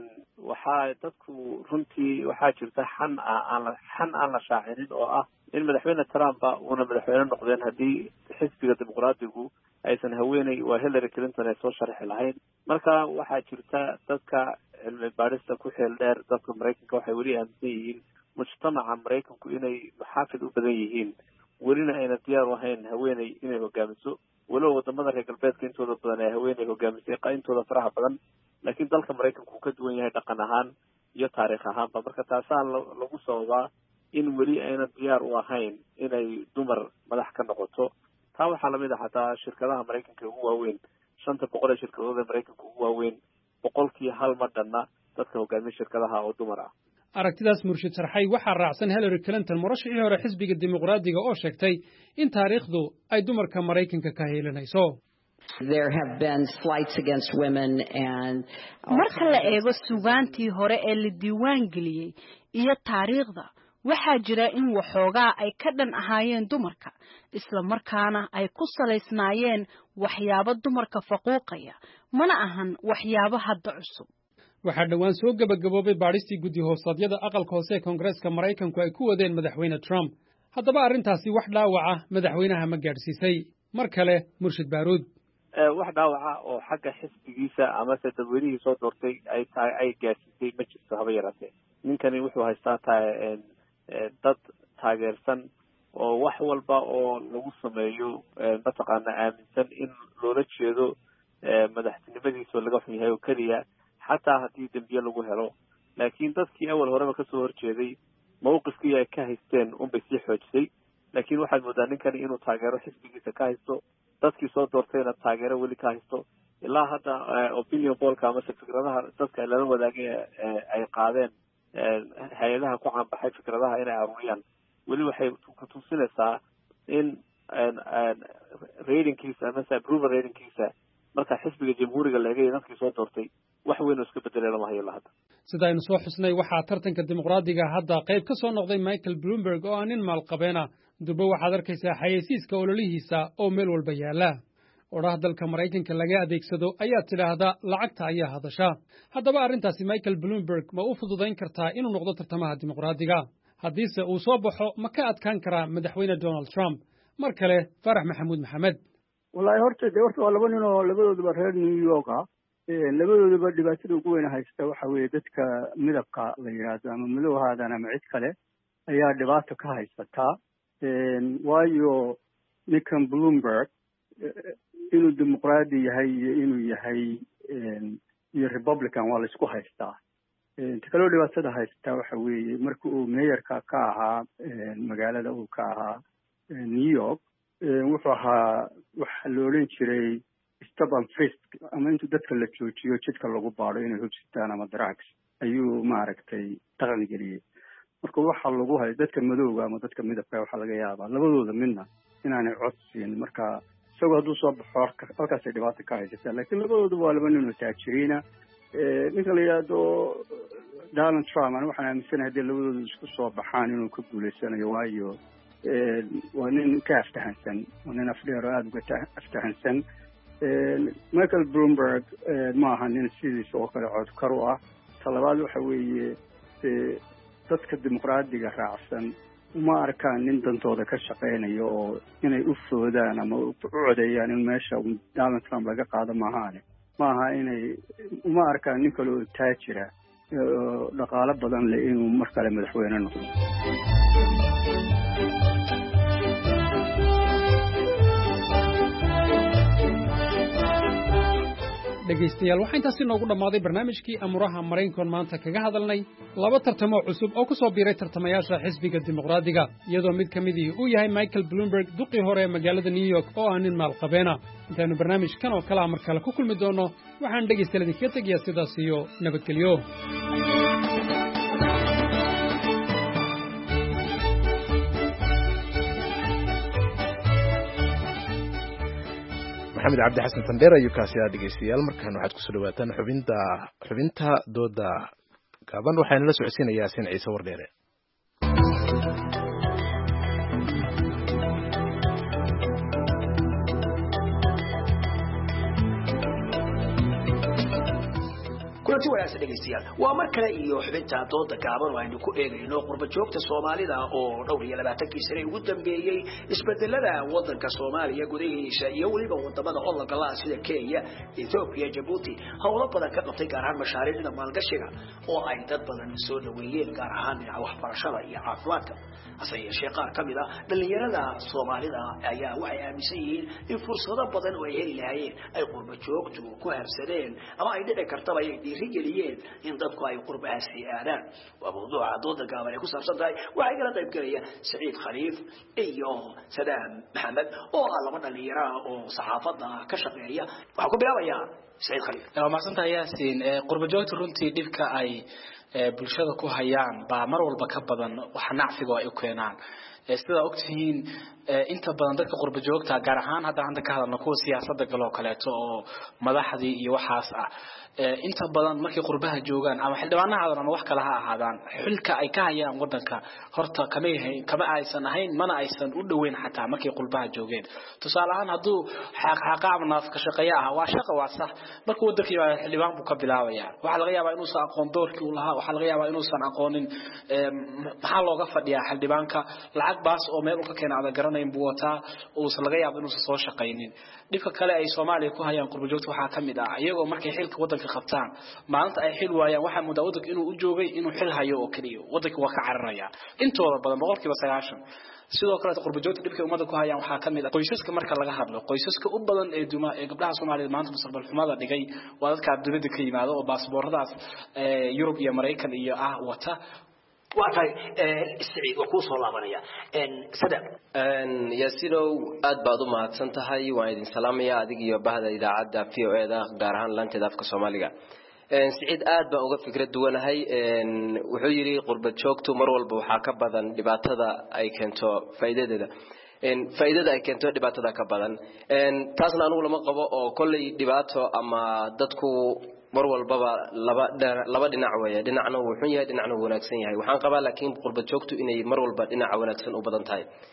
waxaa dadku runtii waxaa jirta xan aan la xan aan la shaacinin oo ah in madaxweyne Trump uuna madaxweyne noqdeen haddii xisbiga dimuqraadigu aysan haweeney waa Hillary Clinton ay soo sharxi lahayn. marka waxaa jirta dadka cilmi baarista ku xeel dheer dadka Maraykanka waxay weli aaminsan yihiin mujtamaca Maraykanku inay muxaafid u badan yihiin welina ayna diyaar u ahayn haweeney inay hogaamiso walow wadamada reer galbeedka intooda badan ee haweeney hogaamisay qaintooda faraha badan laakiin dalka Maraykanku ka duwan yahay dhaqan ahaan iyo taariikh ahaanba. marka taasaa lagu sababaa in weli ayna diyaar u ahayn inay dumar madax ka noqoto. taa waxaa lamid ah xataa shirkadaha Maraykanka ugu waaweyn shanta boqol ee shirkadood ee Maraykanka ugu waaweyn boqolkii hal ma dhanna dadka hogaamiya shirkadaha oo dumar ah. aragtidaas Murshid Sarxay waxaa raacsan Hillary Clinton murashixii hore xisbiga dimuqraadiga oo sheegtay in taariikhdu ay dumarka Maraykanka ka heelanayso. There have been slights against women and marka la eego sugaantii hore ee la diiwaan geliyey iyo taariikhda waxaa jira in waxoogaa ay ka dhan ahaayeen dumarka isla markaana ay ku salaysnaayeen waxyaabo dumarka faquuqaya mana ahan waxyaabo hadda cusub. waxaa dhowaan soo gabagaboobay baadhistii guddi hoosaadyada aqalka hoose ee Koongareeska Maraykanku ay ku wadeen madaxweyne Trump. haddaba arrintaasi wax dhaawaca madaxweynaha ma gaadhsiisay? mar kale Murshid Baaruud. wax dhaawaca oo xagga xisbigiisa ama dadweynihii soo doortay ay tahay ay gaadhsiisay ma jirto haba yaraatee. ninkani wuxuu haystaa tahay dad taageersan oo wax walba oo lagu sameeyo mataqaana aaminsan in loola jeedo madaxtinimadiisa laga xun yahay oo keliya xataa haddii dembiye lagu helo. laakiin dadkii awal horeba kasoo horjeeday mawqifkii ay ka haysteen unbay sii xoojisay. laakiin waxaad moodaa ninkani inuu taageero xisbigiisa ka haysto dadkii soo doortayna taageero weli ka haysto. ilaa hadda opinion pollka amase fikradaha dadka lala wadaagay ay qaadeen hay-adaha ku caanbaxay fikradaha inay aruuriyaan weli waxay kutusinaysaa in ratingkiisa amase approval ratingkiisa marka xisbiga jamhuuriga la eegay dadkii soo doortay wax weyn oo iska bedelay lama hayo ilaa hadda. sida aynu soo xusnay waxaa tartanka dimuqraadiga hadda qayb ka soo noqday Michael Bloomberg oo ah nin maalqabeena. durba waxaad arkaysaa xayeysiiska ololihiisa oo meel walba yaala. odhaah dalka Maraykanka laga adeegsado ayaa tidhaahda lacagta ayaa hadasha. haddaba arrintaasi Michael Bloomberg ma u fududayn kartaa inuu noqdo tartamaha dimuqraadiga? haddiise uu soo baxo ma ka adkaan karaa madaxweyne Donald Trump? mar kale farax maxamuud maxamed wallaahi horta dee horta waa laba nin oo labadooduba reer new york ah labadooduba dhibaatada ugu weyn haysta waxa weeye dadka midabka la yidhaahdo ama madow haadan ama cid kale ayaa dhibaato ka haysataa waayo ninkan bloomberg inuu dimuqraadi yahay iyo inuu yahay iyo republican waa la isku haystaa inta kaloo dhibaatada haysataa waxa weeye marka uu meeyarka ka ahaa magaalada uu ka ahaa new york wuxuu ahaa waxa la odhan jiray stop and frisk ama intuu dadka la joojiyo jidka lagu baado inay hubsitaan ama drugs ayuu maaragtay dhaqan geliyey marka waxa lagu hayo dadka madowga ama dadka midabka waxaa laga yaabaa labadooda midna inaanay cod siin marka isagoo hadduu soo baxo halkaasay dhibaato ka haysataa laakiin labadooduba waa laba nin oo taajiriina ninka la yidhaahdo donald trump ani waxaan aaminsanahay haddii labadoodu isku soo baxaan inuu ka guulaysanayo waayo waa nin ka aftahansan waa nin afdheer oo aada uga aftahansan michael bloomberg ma aha nin sidiisa oo kale codkar u ah talabaad waxa weeye dadka dimuqraadiga raacsan uma arkaan nin dantooda ka shaqaynayo oo inay u foodaan ama u codeeyaan in meesha donald trump laga qaado maahaane maaha inay uma arkaan nin kale oo taajira dhaqaalo badan leh inuu mar kale madaxweyne noqdo dhegaystayaal waxaa intaasi noogu dhammaaday barnaamijkii amuraha maraykankoon maanta kaga hadalnay laba tartamo cusub oo ku soo biiray tartamayaasha xisbiga dimuqraadiga iyadoo mid ka midii uu yahay michael bloomberg duqii hore ee magaalada new york oo ah nin maalqabeena intaannu barnaamijkan oo kalea mar kale ku kulmi doonno waxaan dhegaystayaal idinkaga tegayaa sidaas iyo nabadgelyo maxamed cabdi xasan sandheer ayuu kaasi aa dhegaystayaal markaan waxaad kusoo dhawaataan xubinta xubinta dooda gaaban waxaana la socodsiinayaa sin ciise wardheere kulanti wanaagsan dhegaystayaal waa mar kale iyo xubinta dooda gaaban oo aynu ku eegayno qurba joogta soomaalida oo dhowr iyo labaatankii sane ugu dambeeyey isbedelada wadanka soomaaliya gudahiisa iyo weliba wadamada ologala sida kenya ethiopia jabuuti howlo badan ka qabtay gaar ahaan mashaariicda maalgashiga oo ay dad badan soo dhaweeyeen gaar ahaan dhinaca waxbarashada iyo caafimaadka hase yeeshee qaar ka mid a dhallinyarada soomaalida ayaa waxay aaminsan yihiin in fursado badan oo ay heli lahaayeen ay qurba joogtu ku habsadeen ama ay dhici kartaba ay dhiirigeliyeen in dadku ay qurbahaasi aadaan waa mawduuca dooda gaaban ay ku saabsan tahay waxaa igala qayb gelaya saciid khaliif iyo sadaam maxamed oo ah laba dhallinyaro oo saxaafadda ka shaqeeya waxaan ku bilaabayaa saciid khaliif waa mahadsantahay yaasiin qurba joogtu runtii dhibka ay bulshada ku hayaan baa mar walba ka badan waxa nacfiga ay u keenaan sida ogtihiin inta badan dadka qurba joogta gaar ahaan hadda hadda ka hadalno kuwa siyaasadda galoo kaleeto oo madaxdii iyo waxaas ah inta badan markay qurbaha joogaan ama xildhibaanaha ama wax kale ha ahaadaan xilka ay ka hayaan wadanka horta kama yahay kama aysan ahayn mana aysan u dhaweyn xataa markay qurbaha joogeen tusaale ahaan hadduu xaqaaqa ama naafka shaqeeya ah waa shaqo waa sax markuu wadanka yahay xildhibaan buu ka bilaabaya waxa laga yaabaa inuu soo aqoon doorkii uu lahaa waxa laga yaabaa inuu san aqoonin maxaa looga fadhiyaa xildhibaanka lacag baas oo meel uu ka keenay adag garanayn buu wataa oo laga yaabo inuu soo shaqeynin dhibka kale ay Soomaaliya ku hayaan qurba joogta waxa kamid ah iyagoo markay xilka wadanka qabtaan maalinta ay xil waayaan waxa muddo wadanka inuu u joogay inuu xil hayo oo kaliya wadanka waa ka cararaya intooda badan boqolkiiba sagaashan sidoo kale qurba joogta dhibka umada ku hayaan waxa kamid ah qoysaska marka laga hadlo qoysaska u badan ee duma ee gabdhaha Soomaaliyeed maanta mustaqbal xumada dhigay waa dadka dawladda ka yimaado oo baasabooradaas ee Yurub iyo Mareykan iyo ah wata waatay Saciid waa ku soo laabanaya een sadaq een yaasirow aad baad u mahadsan tahay waan idin salaamaya adig iyo bahda idaacadda V O A da gaar ahaan lanteeda afka Soomaaliga een Saciid aad baan uga fikrad duwanahay een wuxuu yiri qurba joogtu mar walba waxa ka badan dhibaatada ay keento faa'iidadeeda een faa'iidada ay keento dhibaatada ka badan een taasna anigu lama qabo oo kulli dhibaato ama dadku mar walbaba laba laba dhinac weeye dhinacna uu xun yahay dhinacna uu wanaagsan yahay waxaan qabaa laakiin qurba joogtu inay mar walba dhinaca wanaagsan u badan tahay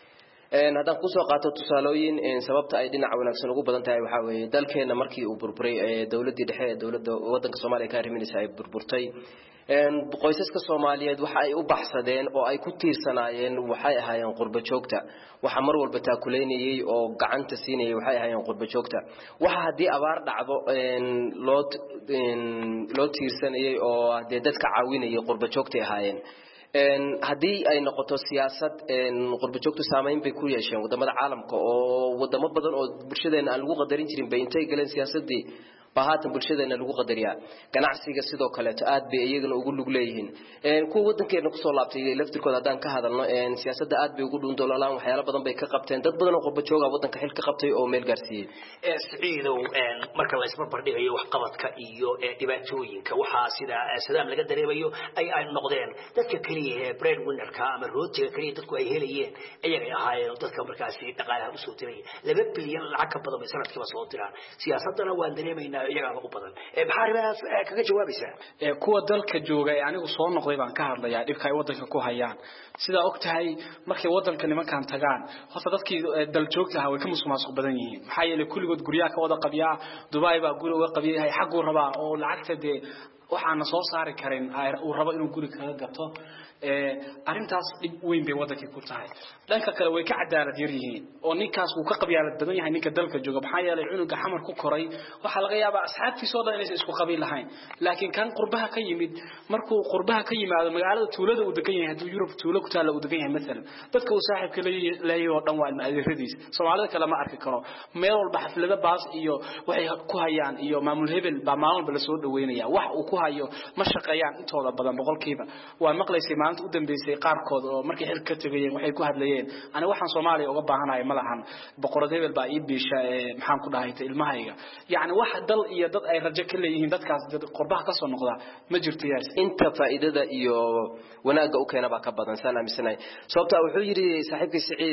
een haddaan kusoo qaato tusaalooyin een sababta ay dhinaca wanaagsan ugu badan tahay waxa weeye dalkeena markii uu burburay ee dawladii dhexe ee dawladda wadanka Soomaaliya ka arriminaysa ay burburtay een qoysaska Soomaaliyeed waxa ay u baxsadeen oo ay ku tiirsanaayeen waxay ahaayeen qurba joogta waxa mar walba taakuleynayay oo gacanta siinayay waxay ahaayeen qurba joogta waxa hadii abaar dhacdo een loo een loo tiirsanayay oo hadii dadka caawinayay qurba joogta ahaayeen een hadii ay noqoto siyaasad een qurba joogtu saameyn bay ku yeesheen wadamada caalamka oo wadamo badan oo bulshadeena aan lagu qadarin jirin bay intay galeen siyaasadii bahaatan bulshadeena lagu qadariyaa ganacsiga sidoo kale aad bay iyagana ugu lug leeyihiin een ku wadankeena ku soo laabtay laftirkooda hadaan ka hadalno een siyaasadda aad bay ugu dhuundoolaan waxyaalo badan bay ka qabteen dad badan oo qurba jooga wadanka xil ka qabtay oo meel gaarsiiyay ee Saciidow een marka la isma bardhigayo wax qabadka iyo dhibaatooyinka waxa sida sadaam laga dareemayo ay ay noqdeen dadka kaliya ee bread winner-ka ama rootiga kaliya dadku ay helayeen ayaga ahaayeen dadka markaasi dhaqaalaha u soo tiray laba bilyan lacag ka badan sanadkiiba soo tiraan siyaasadana waan dareemaynaa iyaga ugu badan ee maxaribaas kaga jawaabaysaa ee kuwa dalka jooga ee anigu soo noqday baan ka hadlayaa dhibka ay wadanka ku hayaan sida ogtahay markay wadanka nimankan tagaan horta dadkii dal joogta way ka musuqmaasuq badan yihiin maxaa yeelay kulligood guryaha ka wada qabiyaa Dubai baa guri uga qabiyay xaq uu rabaa oo lacagta de waxaan soo saari karin uu rabo inuu guri kaga gato ee arintaas dib weyn bay wadanka ku tahay dhanka kale way ka cadaalad yar yihiin oo ninkaas uu ka qabyaalad badan yahay ninka dalka jooga maxaa yeelay cunuga xamar ku koray waxa laga yaabaa asxaabtiisa oo dhan inay isku qabiil lahayn laakiin kan qurbaha ka yimid markuu qurbaha ka yimaado magaalada tuulada uu degan yahay haduu Yurub tuulo ku taala uu degan yahay mesela dadka uu saaxiibka leeyahay oo dhan waa adeeradiis Soomaalida kale ma arki karo meel walba xaflada baas iyo waxay ku hayaan iyo maamul hebel ba maamul bala soo dhaweynaya wax uu ku hayo ma shaqeeyaan intooda badan boqolkiiba waa maqlaysay maanta u dambeysay qaarkood oo markay xil ka tagayeen waxay ku hadlayeen ana waxaan Soomaaliya uga baahanahay ma lahan boqorad hebel baa ii biisha ee maxaan ku dhahay ilmahayga yaani wax dal iyo dad ay rajo ka leeyihiin dadkaas dad qurbaha ka soo noqda ma jirto yaas inta faa'iidada iyo wanaaga u keenaba ka badan sana misnay sababta wuxuu yiri saaxiibkii Saciid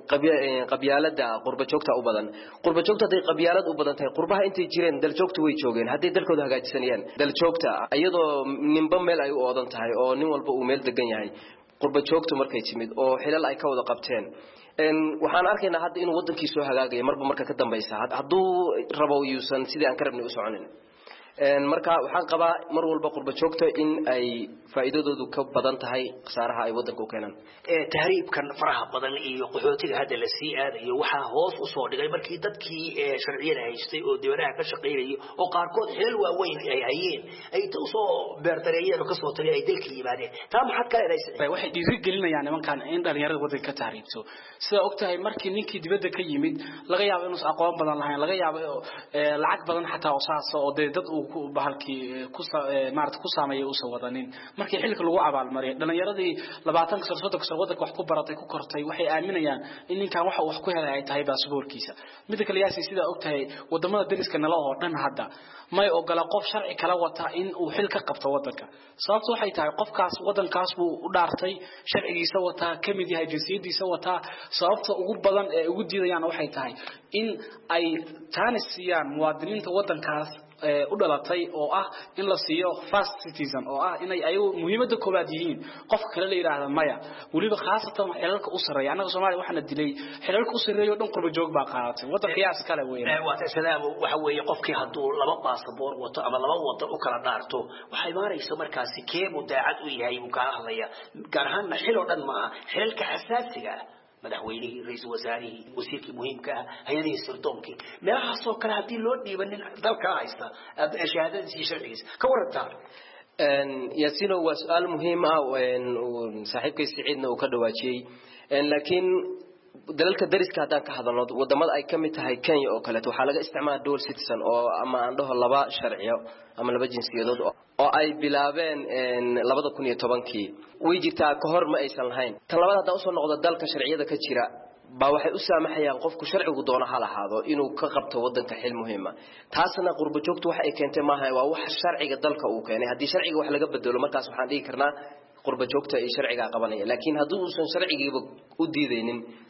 qabyaalada qurba joogta u badan qurba joogta day qabyaalad u badan tahay qurbaha intay jireen dal joogtu way joogeen hadii dalkooda hagaajisanayaan dal joogta iyadoo ninba meel ay u oodan tahay oo nin walba uu meel degan yahay qurba joogtu markay timid oo xilal ay ka wada qabteen een waxaan arkaynaa hadda inuu wadankiisu hagaagay marba marka ka dambaysa haduu rabo yuusan sidii aan ka rabnay u soconin een marka waxaan qabaa mar walba qurba joogta in ay faa'iidadoodu ka badan tahay qasaaraha ay wadanka u keenan ee tahriibkan faraha badan iyo qaxootiga hadda la sii aadayo waxa hoos u soo dhigay markii dadkii ee sharciyada haystay oo dibadaha ka shaqeeyay oo qaarkood xilal waaweyn ay hayeen ay u soo beerdareeyeen oo ka soo tagay ay dalka yimaadeen taa maxad kale leeyahay waxay dhiiri gelinayaan nimankan in dhalinyarada wadanka ka tahriibto sida ogtahay markii ninkii dibadda ka yimid laga yaabo inuu aqoon badan lahayn laga yaabo lacag badan xataa oo saas oo dad uu ku bahalkii ku maarta ku saameeyay uu soo wadanin markii xilka lagu abaal mariyay dhalinyaradii labaatan sano soddon sano wadanka wax ku baratay ku kortay waxay aaminayaan in ninkan waxa wax ku helay ay tahay baasaboorkiisa mid kale yaasi sida ogtahay wadamada dariska nala oo dhan hadda may ogola qof sharci kala wata in uu xil ka qabto wadanka sababtu waxay tahay qofkaas wadankaas buu u dhaartay sharcigiisa wata kamid yahay jinsiyadiisa wata sababta ugu badan ee ugu diidayaan waxay tahay in ay taanisiyan muwaadiniinta wadankaas u dhalatay oo ah in la siiyo first citizen oo ah inay ayagu muhiimada koobaad yihiin qof kale la yiraahdo maya waliba khaasatan xilalka u sareeya anaga Soomaaliya waxana dilay xilalka u sareeyo dhan qurba joog baa qaadatay wada qiyaas kale weeyaan ee waa salaam waxa weeye qofkii haduu laba baasaboor wato ama laba wadan u kala dhaarto waxay maaraysaa markaasi keebo daacad u yahay uu ka hadlaya gaar ahaan xil oo dhan ma xilalka xasaasiga madaxweynihii ra'iisul wasaarihii wasiirkii muhiimka ah hay'adihii sirdoonki meelahaas oo kale hadii loo dhiibanin dalka haysta shahaadadiisa sharcigiisa ka warantaa een yaasino waa su'aal muhiim ah oo saaxiibkay Saciidna uu ka dhawaajiyay een laakiin dalalka dariska hadaan ka hadalno wadamada ay kamid tahay Kenya oo kale waxa laga isticmaalaa dual citizen oo ama aan dhaho laba sharciyo ama laba jinsiyadood oo ay bilaabeen in laba kun iyo toban-kii way jirtaa ka hor ma aysan lahayn tan labaad hadaan u soo noqdo dalka sharciyada ka jira ba waxay u saamaxayaan qofku sharcigu doono ha lahaado inuu ka qabto wadanka xil muhiim ah taasna qurba joogtu waxa ay keentay maaha waa wax sharciga dalka uu keenay hadii sharciga wax laga bedelo markaas waxaan dhigi karnaa qurba joogta ay sharciga qabanaya laakiin haduu uusan sharcigiiba u diideynin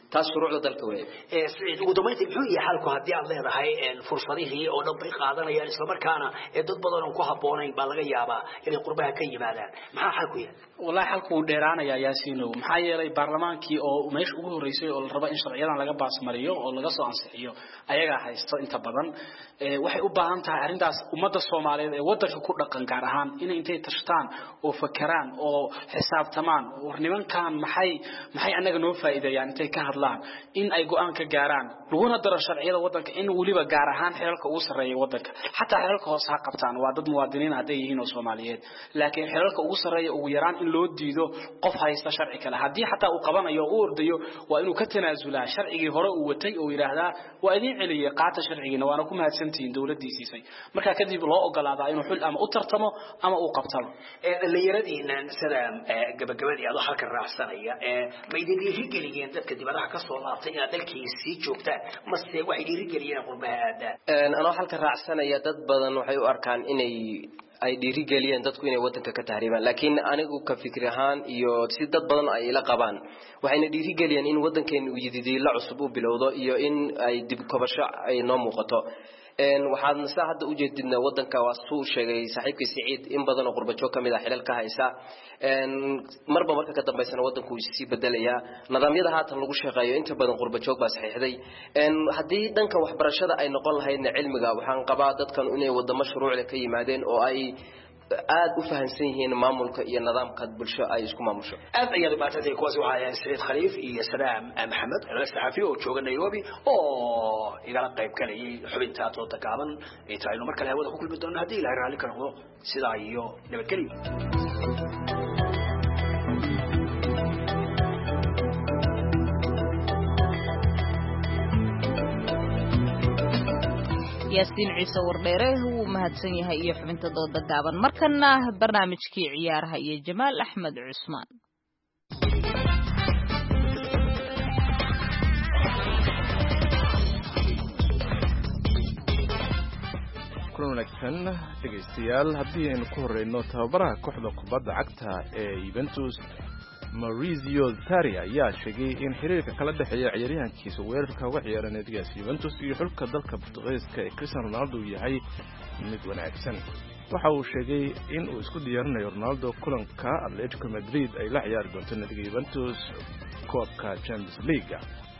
taas shuruucda dalka weeye ee siciid ugu dambeyntii muxuu yahay xalku haddii aad leedahay fursadihii oo dhan bay qaadanayaan isla markaana ee dad badan oo ku habboonayn baa laga yaabaa inay qurbaha ka yimaadaan maxaa xalku yahay wallahi xalku uu dheeraanaya yaasiino maxaa yeelay baarlamaankii oo meesha ugu horeysay oo la rabo in sharciyadan laga baasmariyo oo laga soo ansixiyo ayaga haysto inta badan ee waxay u baahan tahay arrintaas ummadda Soomaaliyeed ee wadanka ku dhaqan gaar ahaan inay intay tashtaan oo fakaraan oo xisaabtamaan war nimankan maxay maxay anaga noo faa'iideeyaan intay ka hadlaan in ay go'aan ka gaaraan laguna daro sharciyada wadanka in waliba gaar ahaan xeelka ugu sareeya wadanka xataa xeelka hoos ha qabtaan waa dad muwaadiniin haday yihiin oo Soomaaliyeed laakiin xeelka ugu sareeya ugu yaraan in loo diido qof haysta sharci kale hadii xataa uu qabanayo oo ordayo waa inuu ka tanaasulaa sharcigii hore uu watay oo yiraahdaa waa idin celiyay qaata sharcigiina waana ku mahadsantiin dawladdiisii marka kadib loo ogolaadaa inuu xul ama u tartamo ama uu qabtalo ee dhalinyaradiina sida gabagabadii aad halka raacsanaya ee ma idin dhiirigeliyeen dadka dibadaha ka soo laabtay inaad dalkiisii joogtaan mase waxay dhiirigeliyeen qurbaha aadaan een anoo halka raacsanaya dad badan waxay u arkaan inay ay dhiirigeliyeen dadku inay wadanka ka tahriibaan laakiin anigu ka fikir ahaan iyo si dad badan ay la qabaan waxayna dhiirigeliyeen in wadankeenu uu yididiilo cusub u bilowdo iyo in ay dib kabasho ay noo muuqato een waxaan saa hadda u jeedinaa wadanka waa soo sheegay saaxiibkii Saciid in badan oo qurba joog kamid ah xilal ka haysa een marba marka ka dambeysana wadanku uu si bedelaya nidaamyada haatan lagu shaqeeyo inta badan qurba joog baa saxiixday een hadii dhanka waxbarashada ay noqon lahaydna cilmiga waxaan qabaa dadkan inay wadamo shuruuc ka yimaadeen oo ay aad u fahansan yihiin maamulka iyo nidaamka bulsho ay isku maamusho aad ayaad u baatay kuwaas waxa ay Saciid Khaliif iyo Salaam Maxamed la saxafi oo jooga Nairobi oo igala qayb galay xubinta toota gaaban ee taayno markale hawada ku kulmi doona hadii ilaahay raali ka noqdo sidaa iyo nabadgelyo yaasiin ciise wardheere wuu mahadsan yahay iyo xubinta dooda gaaban markana barnaamijkii ciyaaraha iyo Jamaal Axmed Cusmaan kulan wanaagsan dhegaystayaal haddii aynu ku horeyno tababaraha kooxda kubadda cagta ee Juventus Maurizio Sarri ayaa sheegay in xiriirka kala dhaxeeya ciyaaryahankiisa weerarka uga ciyaara naadiga Juventus iyo xulka dalka Portugiiska ee Cristiano Ronaldo yahay mid wanaagsan waxa uu sheegay in uu isku diyaarinayo Ronaldo kulanka Atletico Madrid ay la ciyaari doonto naadiga Juventus koobka Champions League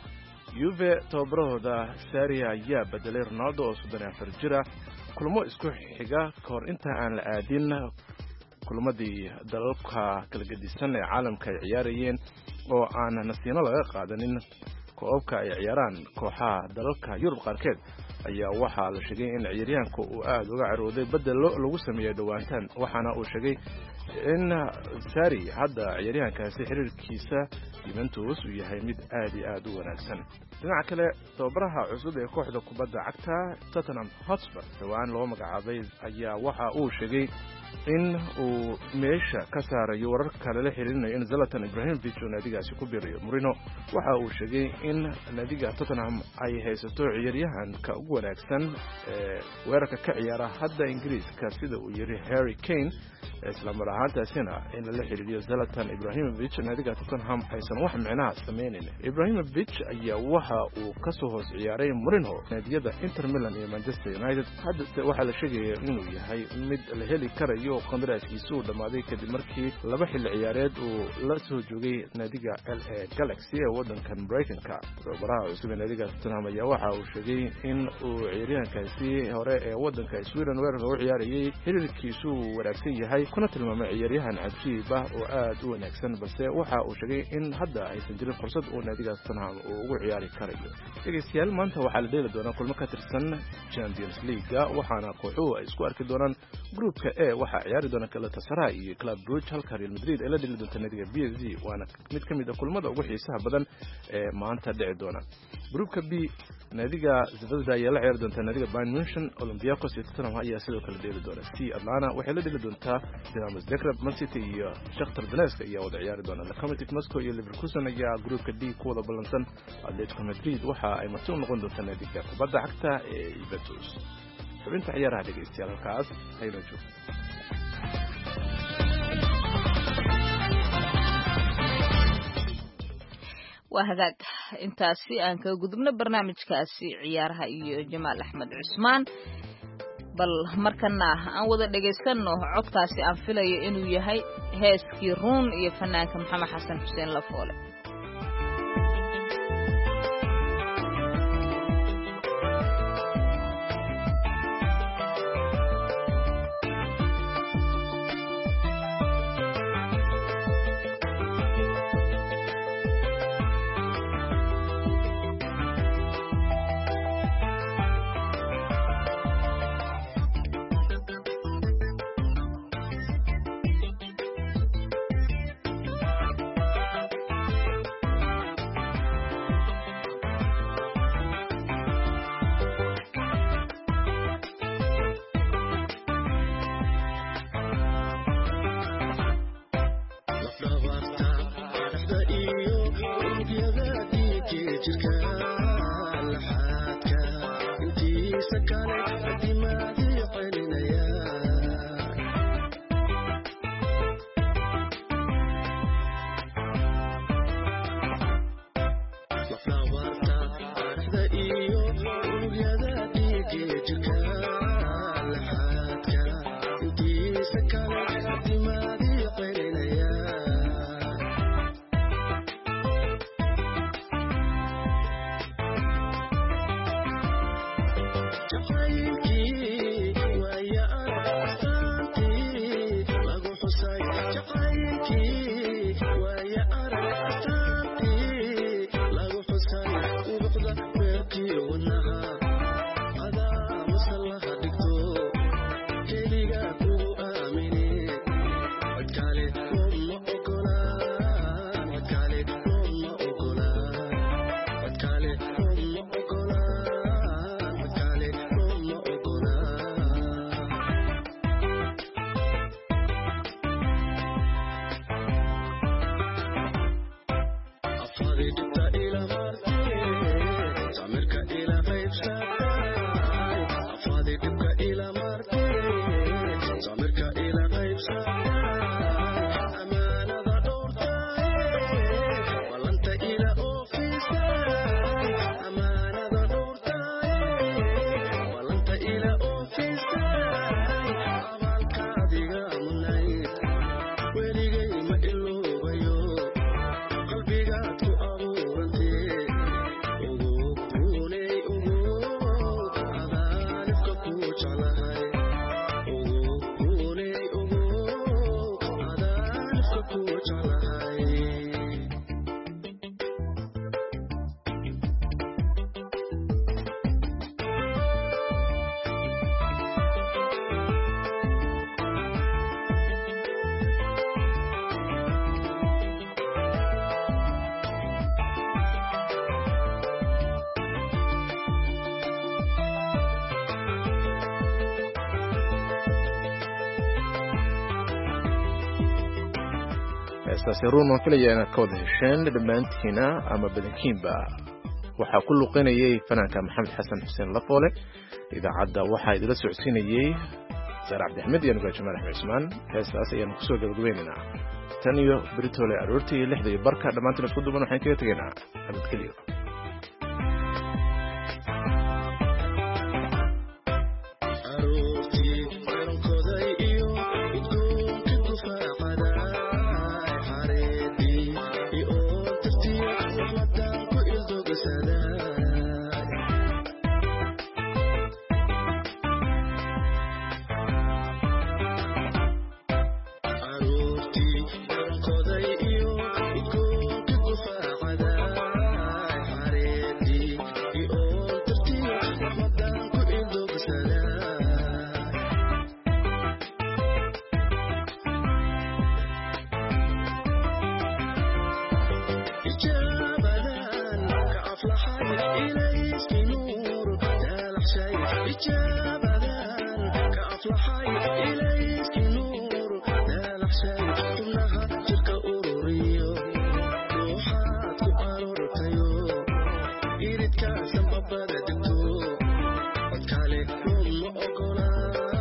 Juve tababarahooda Sarri ayaa bedelay Ronaldo oo soddon iyo afar jir ah kulamo isku xiga kahor inta aan la aadin kulamadii dalalka kala gedisan ee caalamka ay ciyaarayeen oo aan nasiino laga qaadanin koobka ay ciyaaraan kooxaha dalalka Yurub qaarkeed ayaa waxa la sheegay in ciyaaryahanku uu aad uga carooday bedelo lagu sameeyay dhawaantan waxaana uu sheegay in Sarri hadda ciyaaryahankaasi xiriirkiisa Juventus uu yahay mid aad iyo aad u wanaagsan dhinaca kale tababaraha cusub ee kooxda kubadda cagta Tottenham Hotspur dhawaan loo magacaabay ayaa waxa uu sheegay in uu meesha ka saarayo wararka la xiriirinayo in Zlatan Ibrahimovic uu naadigaasi ku biirayo Mourinho waxa uu sheegay in naadiga Tottenham ay haysato ciyaaryahanka ugu wanaagsan ee weerarka ka ciyaara hadda Ingiriiska sida uu yiri Harry Kane isla mar ahaantaasina in la xiriiriyo Zlatan Ibrahimovic naadiga Tottenham aysan wax micnaha sameeynin Ibrahimovic ayaa waxa uu ka soo hoos ciyaaray Mourinho naadiyada Inter Milan iyo Manchester United hadda waxa la sheegay inuu yahay mid la heli karayo qandaraaskiisu dhamaaday kadib markii laba xilli ciyaareed uu la soo joogay naadiga L A Galaxy ee wadanka Mareykanka tababaraha cusub ee naadiga Tottenham ayaa waxa uu sheegay in uu ciyaaryahankaasi hore ee wadanka Sweden weerarka u ciyaarayay xiriirkiisu wanaagsan yahay kuna tilmaamay ciyaaryahan cajiib ah oo aad u wanaagsan balse waxa uu sheegay in hadda aysan jirin fursad uu naadiga Tottenham uu ugu ciyaari karayo dhegeystayaal maanta waxaa la dheeli doonaa kulmo ka tirsan Champions League waxaana kooxuhu ay isku arki doonaan groupka A waxa ciyaari doona Galatasaray iyo Club Brugge halka Real Madrid ay la dheli doonto naadiga B S G waana mid kamid ah kulmada ugu xiisaha badan ee maanta dhici doona groupka B naadiga Zvezda ayaa la ciyaari doonta naadiga Bayern Munich Olympiacos iyo Tottenham ayaa sidoo kale dheeli doona C Atlanta waxay la dheli doontaa Dinamo Zagreb Man City iyo Shakhtar Donetsk ayaa wada ciyaari doona Lokomotiv Moscow iyo Leverkusen ayaa groupka D ku wada ballansan Atletico Madrid waxa ay marti u noqon doontaa naadiga kubadda cagta ee Juventus xubinta ciyaaraha dhegeystayaal halkaas aynu joogno waa hagaag intaasi aan kaga gudubno barnaamijkaasi ciyaaraha iyo Jamaal Axmed Cusmaan bal markana aan wada dhageysano codkaasi aan filayo inuu yahay heeskii Ruun iyo fanaanka Maxamed Xasan Xuseen Lafoole. heestaasi ma filaya inaad ka wada hesheen dhammaantiina ama badankiinba waxaa ku luqinayay fanaanka Maxamed Xasan Xuseen Lafoole idaacadda waxaa idila socodsiinayay Saar Cabdixmed iyo Nuga Jamaal Axmed Cusmaan heestaas ayaan ku soo gabagabeynaa tan iyo Britole aroortii lixda iyo barka dhammaantiin isku duuban waxaan kaga tegaynaa nabadgelyo Iridka sanbabada degto codkale ma ogola